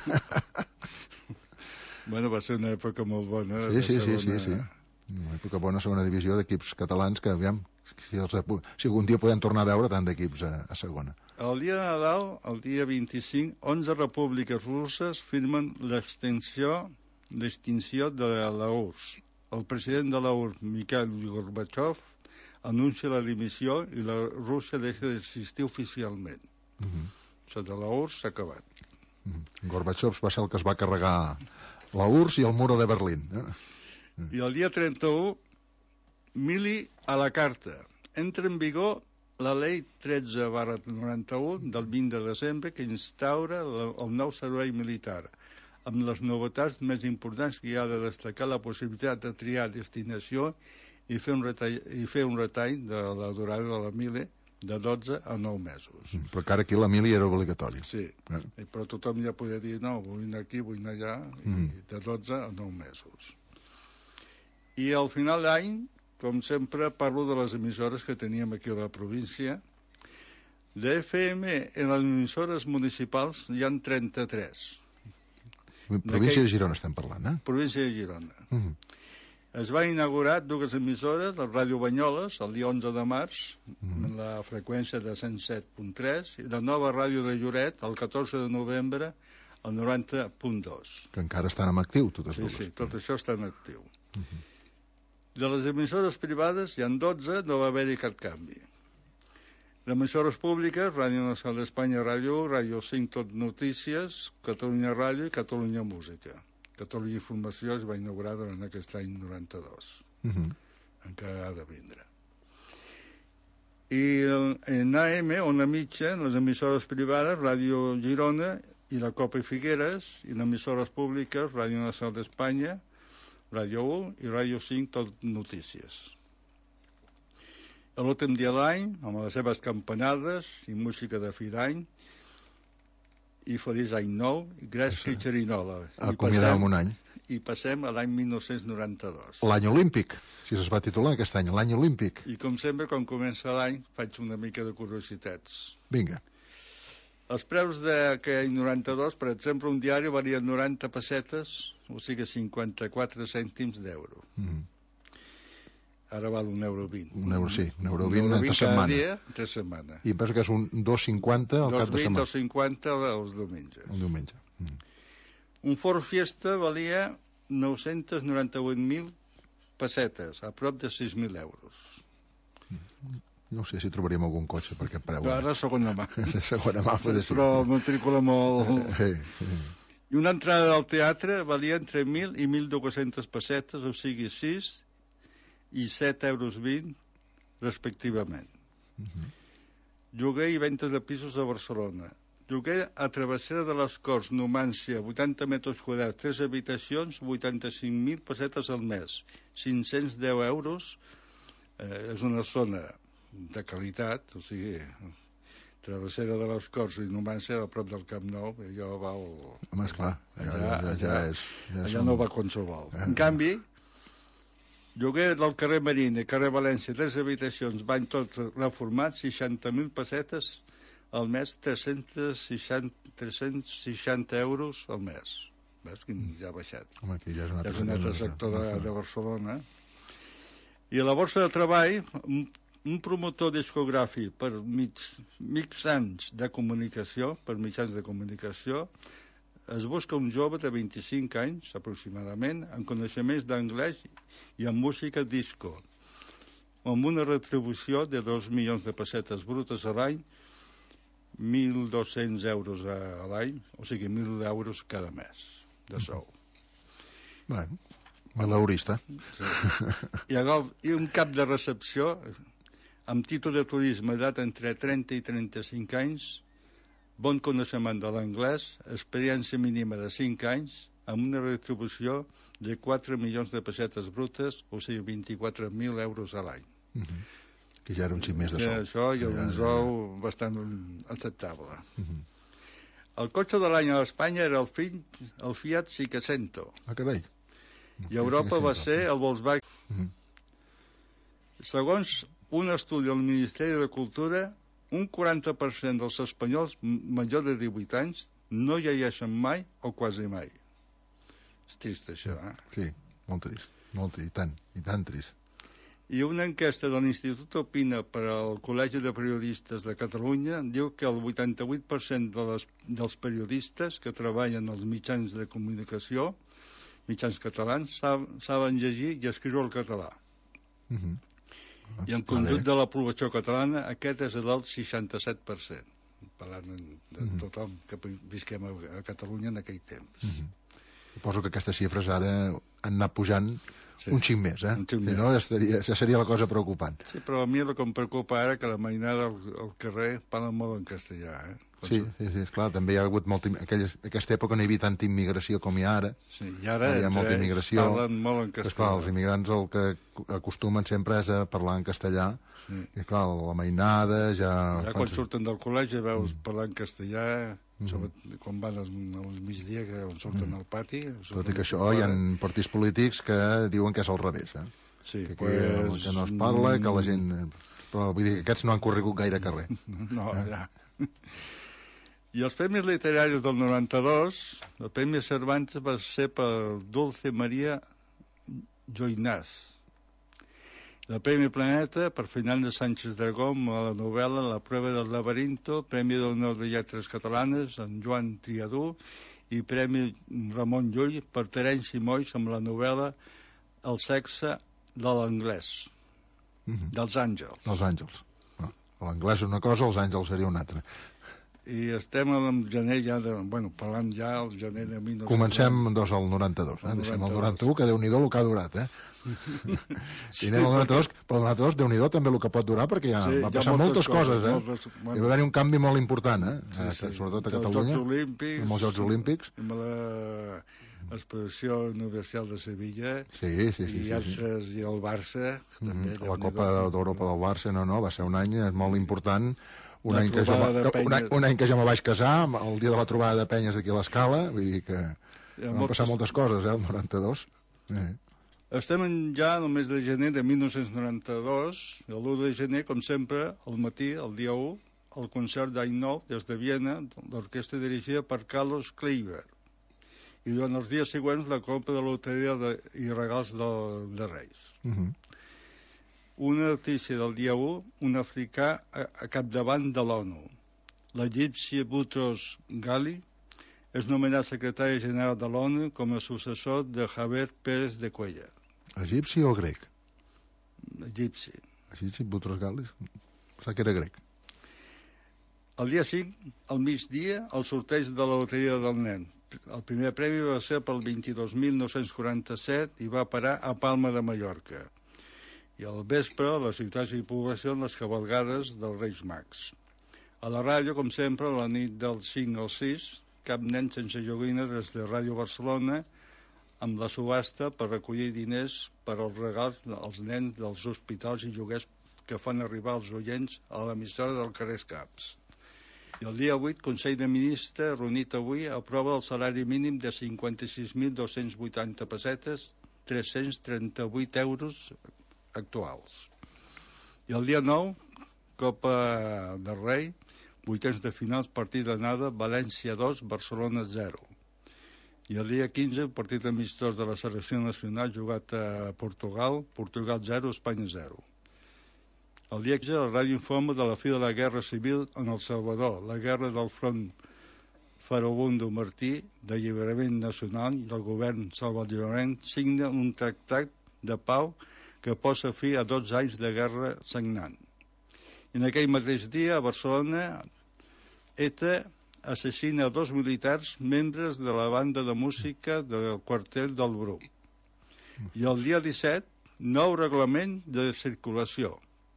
Bueno, va ser una època molt bona. Sí, sí, segona... sí, sí, sí. Una època bona, segona divisió d'equips catalans que, aviam, si, els, si algun dia podem tornar a veure tant d'equips a, a segona. El dia de Nadal, el dia vint-i-cinc, onze repúbliques russes firmen l'extinció l'extinció de la U R S S. El president de la U R S S, Mikhail Gorbachev, anuncia la dimissió i la Rússia deixa d'existir oficialment. Uh -huh. Això de la U R S S s'ha acabat. Uh -huh. Gorbachev va ser el que es va carregar la U R S S i el muro de Berlín. Eh? I el dia trenta-u, mili a la carta. Entra en vigor la llei tretze barra noranta-un del vint de desembre que instaura el nou servei militar, amb les novetats més importants que hi ha de destacar la possibilitat de triar destinació i fer un retall, i fer un retall de la durada de la mili de dotze a nou mesos. Però encara aquí la mili era obligatòria. Sí, eh? Però tothom ja podia dir no, vull anar aquí, vull anar allà, mm. i de dotze a nou mesos. I al final d'any, com sempre, parlo de les emissores que teníem aquí a la província. De F M en les emissores municipals hi ha trenta-tres. Província de Girona estem parlant, eh? Província de Girona. Mm. Es va inaugurar dues emissores, la Ràdio Banyoles, el dia onze de març, mm. amb la freqüència de cent set punt tres, i la nova Ràdio de Lloret, el catorze de novembre, el noranta punt dos. Que encara estan en actiu, totes sí, dues. Sí, tot això està en actiu. Mm -hmm. De les emissores privades hi ha dotze, no va haver-hi cap canvi. Les emissores públiques, Ràdio Nacional d'Espanya, Ràdio, Ràdio cinc, Tot Notícies, Catalunya Ràdio i Catalunya Música. Catalunya Informació es va inaugurar durant aquest any noranta-dos. Uh -huh. Encara ha de vindre. I en A M, Ona Mitja, les emissores privades, Ràdio Girona i la Copa Figueres, i les emissores públiques, Ràdio Nacional d'Espanya, Ràdio u i Ràdio cinc, Tot Notícies. L'últim dia de l'any, amb les seves campanades i música de fi d'any, i feliç any nou, Gresca i Xerinola. Acomiadàvem un any. I passem a l'any mil nou-cents noranta-dos. L'any olímpic, si es va titular aquest any, l'any olímpic. I com sempre, quan comença l'any, faig una mica de curiositats. Vinga. Els preus d'aquell any noranta-dos, per exemple, un diari valia noranta pessetes, o sigui cinquanta-quatre cèntims d'euro. Mm. Ara val un euro vint. Un euro, sí, un euro vint entre setmana. Cada dia, entre setmana. I penso que és un dos cinquanta al cap de setmana. dos cinquanta els diumenges. El diumenge. Mm. Un Ford Fiesta valia nou-cents noranta-vuit mil pessetes, a prop de sis mil euros. No sé si trobaríem algun cotxe per aquest preu. Però ara segona mà. segona mà, però sí. Però matrícula molt... Sí, sí. I una entrada al teatre valia entre mil i mil dues-centes pessetes, o sigui sis i set euros vint, respectivament. Uh-huh. Lloguer i venda de pisos a Barcelona. Lloguer a Travessera de les Corts, Numància, vuitanta metres quadrats, tres habitacions, vuitanta-cinc mil pessetes al mes, cinc-cents deu euros. Eh, és una zona de qualitat, o sigui, Travessera de les Corts i Numància, a prop del Camp Nou, allò val... Home, esclar, allà, allà, allà, allà, és, ja allà no va qualsevol. En canvi, lloguer del carrer Marina, carrer València, tres habitacions, bany tot reformat, seixanta mil pessetes al mes, tres-cents seixanta euros al mes. Veus que ja ha baixat. Home, aquí ja és un altre, és un altre sector de, de Barcelona. I a la borsa de treball, un, un promotor discogràfic per mig, mitjans de comunicació, per mitjans de comunicació, es busca un jove de vint-i-cinc anys, aproximadament, amb coneixements d'anglès i amb música disco, amb una retribució de dos milions de pessetes brutes a l'any, mil dos-cents euros a l'any, o sigui, mil euros cada mes de sou. Bueno, malaurista. Sí. I, llavors, I un cap de recepció, amb títol de turisme, edat entre trenta i trenta-cinc anys, bon coneixement de l'anglès, experiència mínima de cinc anys, amb una retribució de quatre milions de pessetes brutes, o sigui, vint-i-quatre mil euros a l'any. Uh -huh. Que ja era un xic més de sou. Això i ja, un sou ja. bastant acceptable. Uh -huh. El cotxe de l'any a Espanya era el, fill, el Fiat Cinquecento. Ah, carai. I a Europa va ser el Volkswagen. Uh -huh. Segons un estudi del Ministeri de Cultura, un quaranta per cent dels espanyols majors de divuit anys no llegeixen mai o quasi mai. És trist, això, eh? Sí, molt trist. Molt, i tant, i tant trist. I una enquesta de l'Institut Opina per al Col·legi de Periodistes de Catalunya diu que el vuitanta-vuit per cent de les, dels periodistes que treballen als mitjans de comunicació, mitjans catalans, sab, saben llegir i escriure el català. Uh -huh. I en conjunt de la població catalana aquest és del seixanta-set per cent, parlant de tothom que visquem a Catalunya en aquell temps. Uh-huh. Suposo que aquestes xifres ara han anat pujant sí. un xic més, eh? Si no, ja seria, ja seria la cosa preocupant. Sí, però a mi el que em preocupa ara que la mainada al, al carrer parla molt en castellà, eh? Sí, sí, sí, esclar, també hi ha hagut molta... Aquella, aquesta època no hi havia tanta immigració com hi ha ara. Sí, i ara hi ha molta immigració. Parlen molt en castellà. Esclar, els immigrants el que acostumen sempre és a parlar en castellà. Sí. I clar, la mainada ja... Ja quan surten del col·legi veus mm. parlar en castellà, mm. sobre, quan van al migdia, que on surten mm. al pati... Tot i que això hi ha partits polítics que diuen que és al revés, eh? Sí, que, pues... que no es parla, que la gent... Però vull dir que aquests no han corregut gaire carrer. No, eh? ja... I els premis literaris del noranta-dos, el Premi Cervantes va ser per Dulce María Joinás. El Premi Planeta per Fernández Sánchez Dragón a la novel·la La prueba del laberinto, Premi d'Honor de Lletres Catalanes en Joan Triadú i Premi Ramon Llull per Terenci Moix amb la novel·la El sexe de l'anglès, mm -hmm. dels àngels. Els àngels. L'anglès és una cosa, els àngels seria una altra. I estem en gener ja, de, bueno, parlant ja al gener de mil nou-cents... Comencem doncs al noranta-dos, eh? Deixem el noranta-u, que Déu-n'hi-do el que ha durat, eh? Si anem al noranta-dos, però el noranta-dos, Déu-n'hi-do també el que pot durar, perquè ja sí, va passar moltes, moltes coses, eh? Moltes, bueno. Hi va haver un canvi molt important, eh? Sí, sí. Sobretot a Catalunya, Olímpics, amb els Jocs Olímpics. Amb la... Exposició Universal de Sevilla, sí, sí, sí, i sí, altres, sí. I el Barça, també. Mm, la Copa d'Europa del Barça, no, no, va ser un any molt important, un La any, que jo, trobada de un, any, penyes. un any que jo me vaig casar, el dia de la trobada de penyes d'aquí a l'Escala, vull dir que van moltes- passar moltes coses, eh, el noranta-dos. Eh. Estem en ja el mes de gener de mil nou-cents noranta-dos, i l'u de gener, com sempre, al matí, el dia u, el concert d'any nou des de Viena, l'orquestra dirigida per Carlos Kleiber. I durant els dies següents la compra de loteria de, i regals de, de Reis. Uh -huh. Una notícia del dia u, un africà a, a capdavant de l'ONU. L'egipci Boutros Ghali és nomenat secretari general de l'ONU com a successor de Javier Pérez de Cuellar. Egipci o grec? Egipci. Egipci, Boutros Ghali, pensava que era grec. El dia cinc, al migdia, el sorteig de la loteria del nen. El primer premi va ser pel vint-i-dos mil nou-cents quaranta-set i va parar a Palma de Mallorca. I al vespre, a les ciutats i poblacions, les cavalgades dels Reis Mags. A la ràdio, com sempre, a la nit del cinc al sis, Cap nen sense joguina des de Ràdio Barcelona, amb la subhasta per recollir diners per als regals als nens dels hospitals i lloguers que fan arribar els oients a l'emissora del carrer Caps. I el dia vuit, Consell de Ministres, reunit avui, aprova el salari mínim de cinquanta-sis mil dos-cents vuitanta pessetes, tres-cents trenta-vuit euros actuals. I el dia nou, Copa del Rei, vuitens de finals, partit d'anada, València dos, Barcelona zero. I el dia quinze, partit amistós de la selecció nacional jugat a Portugal, Portugal zero, Espanya zero. El dia quinze, el ràdio informa de la fi de la Guerra Civil en El Salvador, la guerra del front Farabundo Martí d'Alliberament Nacional i el govern salvadorenc signa un tractat de pau que posa fi a dotze anys de guerra sagnant. I en aquell mateix dia, a Barcelona, ETA assassina dos militars membres de la banda de música del quartel del Bruc. I el dia disset, nou reglament de circulació.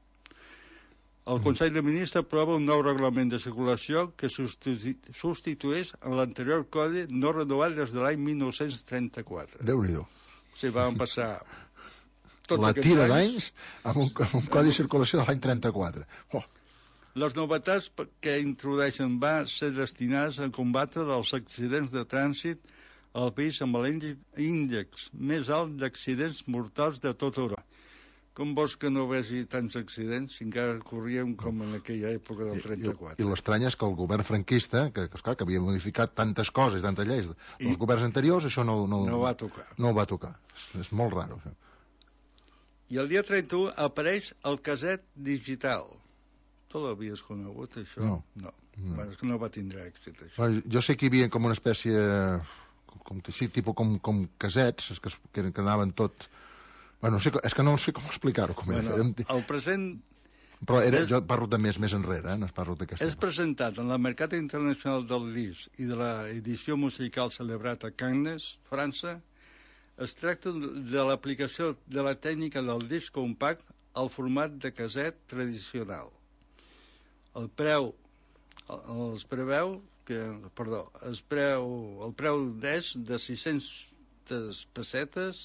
El Consell de Ministres aprova un nou reglament de circulació que substitu substitueix l'anterior codi no renovat des de l'any mil nou-cents trenta-quatre. Déu-n'hi-do. O sigui, van passar tots la aquests tira anys d'anys amb, un, amb un codi de circulació de l'any trenta-quatre. Oh. Les novetats que introdueixen van ser destinades a combatre els accidents de trànsit al país amb l'índex més alt d'accidents mortals de tot Europa. Com vols que no vegi tants accidents si encara corríem com en aquella època del trenta-quatre? I, i l'estrany és que el govern franquista, que, que, esclar, que havia modificat tantes coses, tantes lleis, I els governs anteriors, això no, no, no va tocar. No ho va tocar. És, és molt raro, això. I el dia trenta-u apareix el caset digital. Tu l'havies conegut, això? No. No. no. Bueno, és que no va tindre èxit, això. Bueno, jo sé que hi havia com una espècie, com, sí, tipus com, com casets, que, que, que anaven tot... Bueno, no sé, és que no sé com explicar-ho. Bueno, el present... Però era, és, jo parlo de més, més enrere, eh? No es parlo d'aquesta. És presentat en el Mercat Internacional del Disc i de l'edició musical celebrat a Cannes, França. Es tracta de l'aplicació de la tècnica del disc compact al format de caset tradicional. El preu els preveu que, perdó, es preu, el preu és de sis-centes pessetes,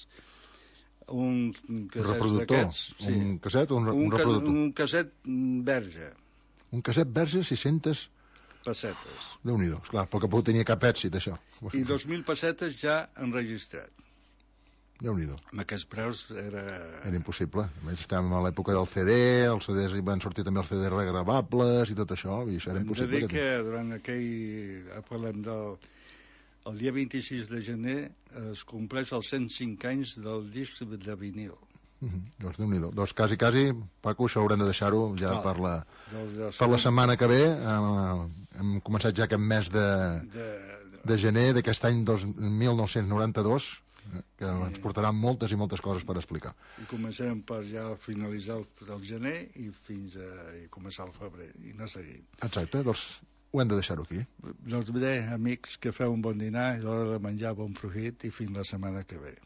un reproductor, sí. un caset o un, un, un reproductor? Un caset verge. Un caset verge, sis-centes pessetes. Déu-n'hi-do, esclar, però que tenia cap èxit, això. I dos mil pessetes ja enregistrat. Déu-n'hi-do. Amb aquests preus era... Era impossible. A més, estàvem a l'època del C D, els C Ds van sortir també els C Ds regravables i tot això, i això era impossible. Hem de dir que durant aquell... Parlem del... El dia vint-i-sis de gener es compleix els cent cinc anys del disc de vinil. Uh -huh. Doncs déu-n'hi-do. Doncs quasi, quasi, Paco, això haurem de deixar-ho ja no, per, la, no, per la setmana que ve. Uh, hem començat ja aquest mes de, de, de gener d'aquest any dos mil nou-cents noranta-dos, que sí. Ens portarà moltes i moltes coses per explicar. I començarem per ja finalitzar el, el gener i fins a i començar el febrer, i no seguir. Exacte, doncs ho hem de deixar-ho aquí. Doncs bé, amics, que feu un bon dinar i l'hora de menjar bon profit i fins la setmana que ve.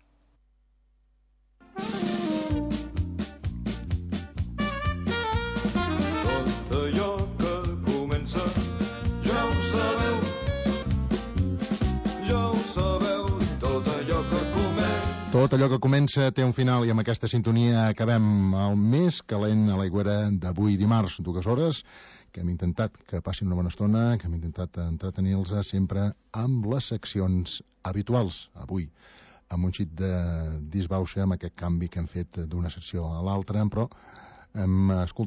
Tot allò que comença ja ho sabeu, ja ho sabeu, Tot allò que comença té un final i amb aquesta sintonia acabem el més calent a l'Aigüera d'avui dimarts, dues hores, que hem intentat que passin una bona estona, que hem intentat entretenir-los sempre amb les seccions habituals. Avui, amb un xic de disbauxa, amb aquest canvi que hem fet d'una secció a l'altra, però hem escoltat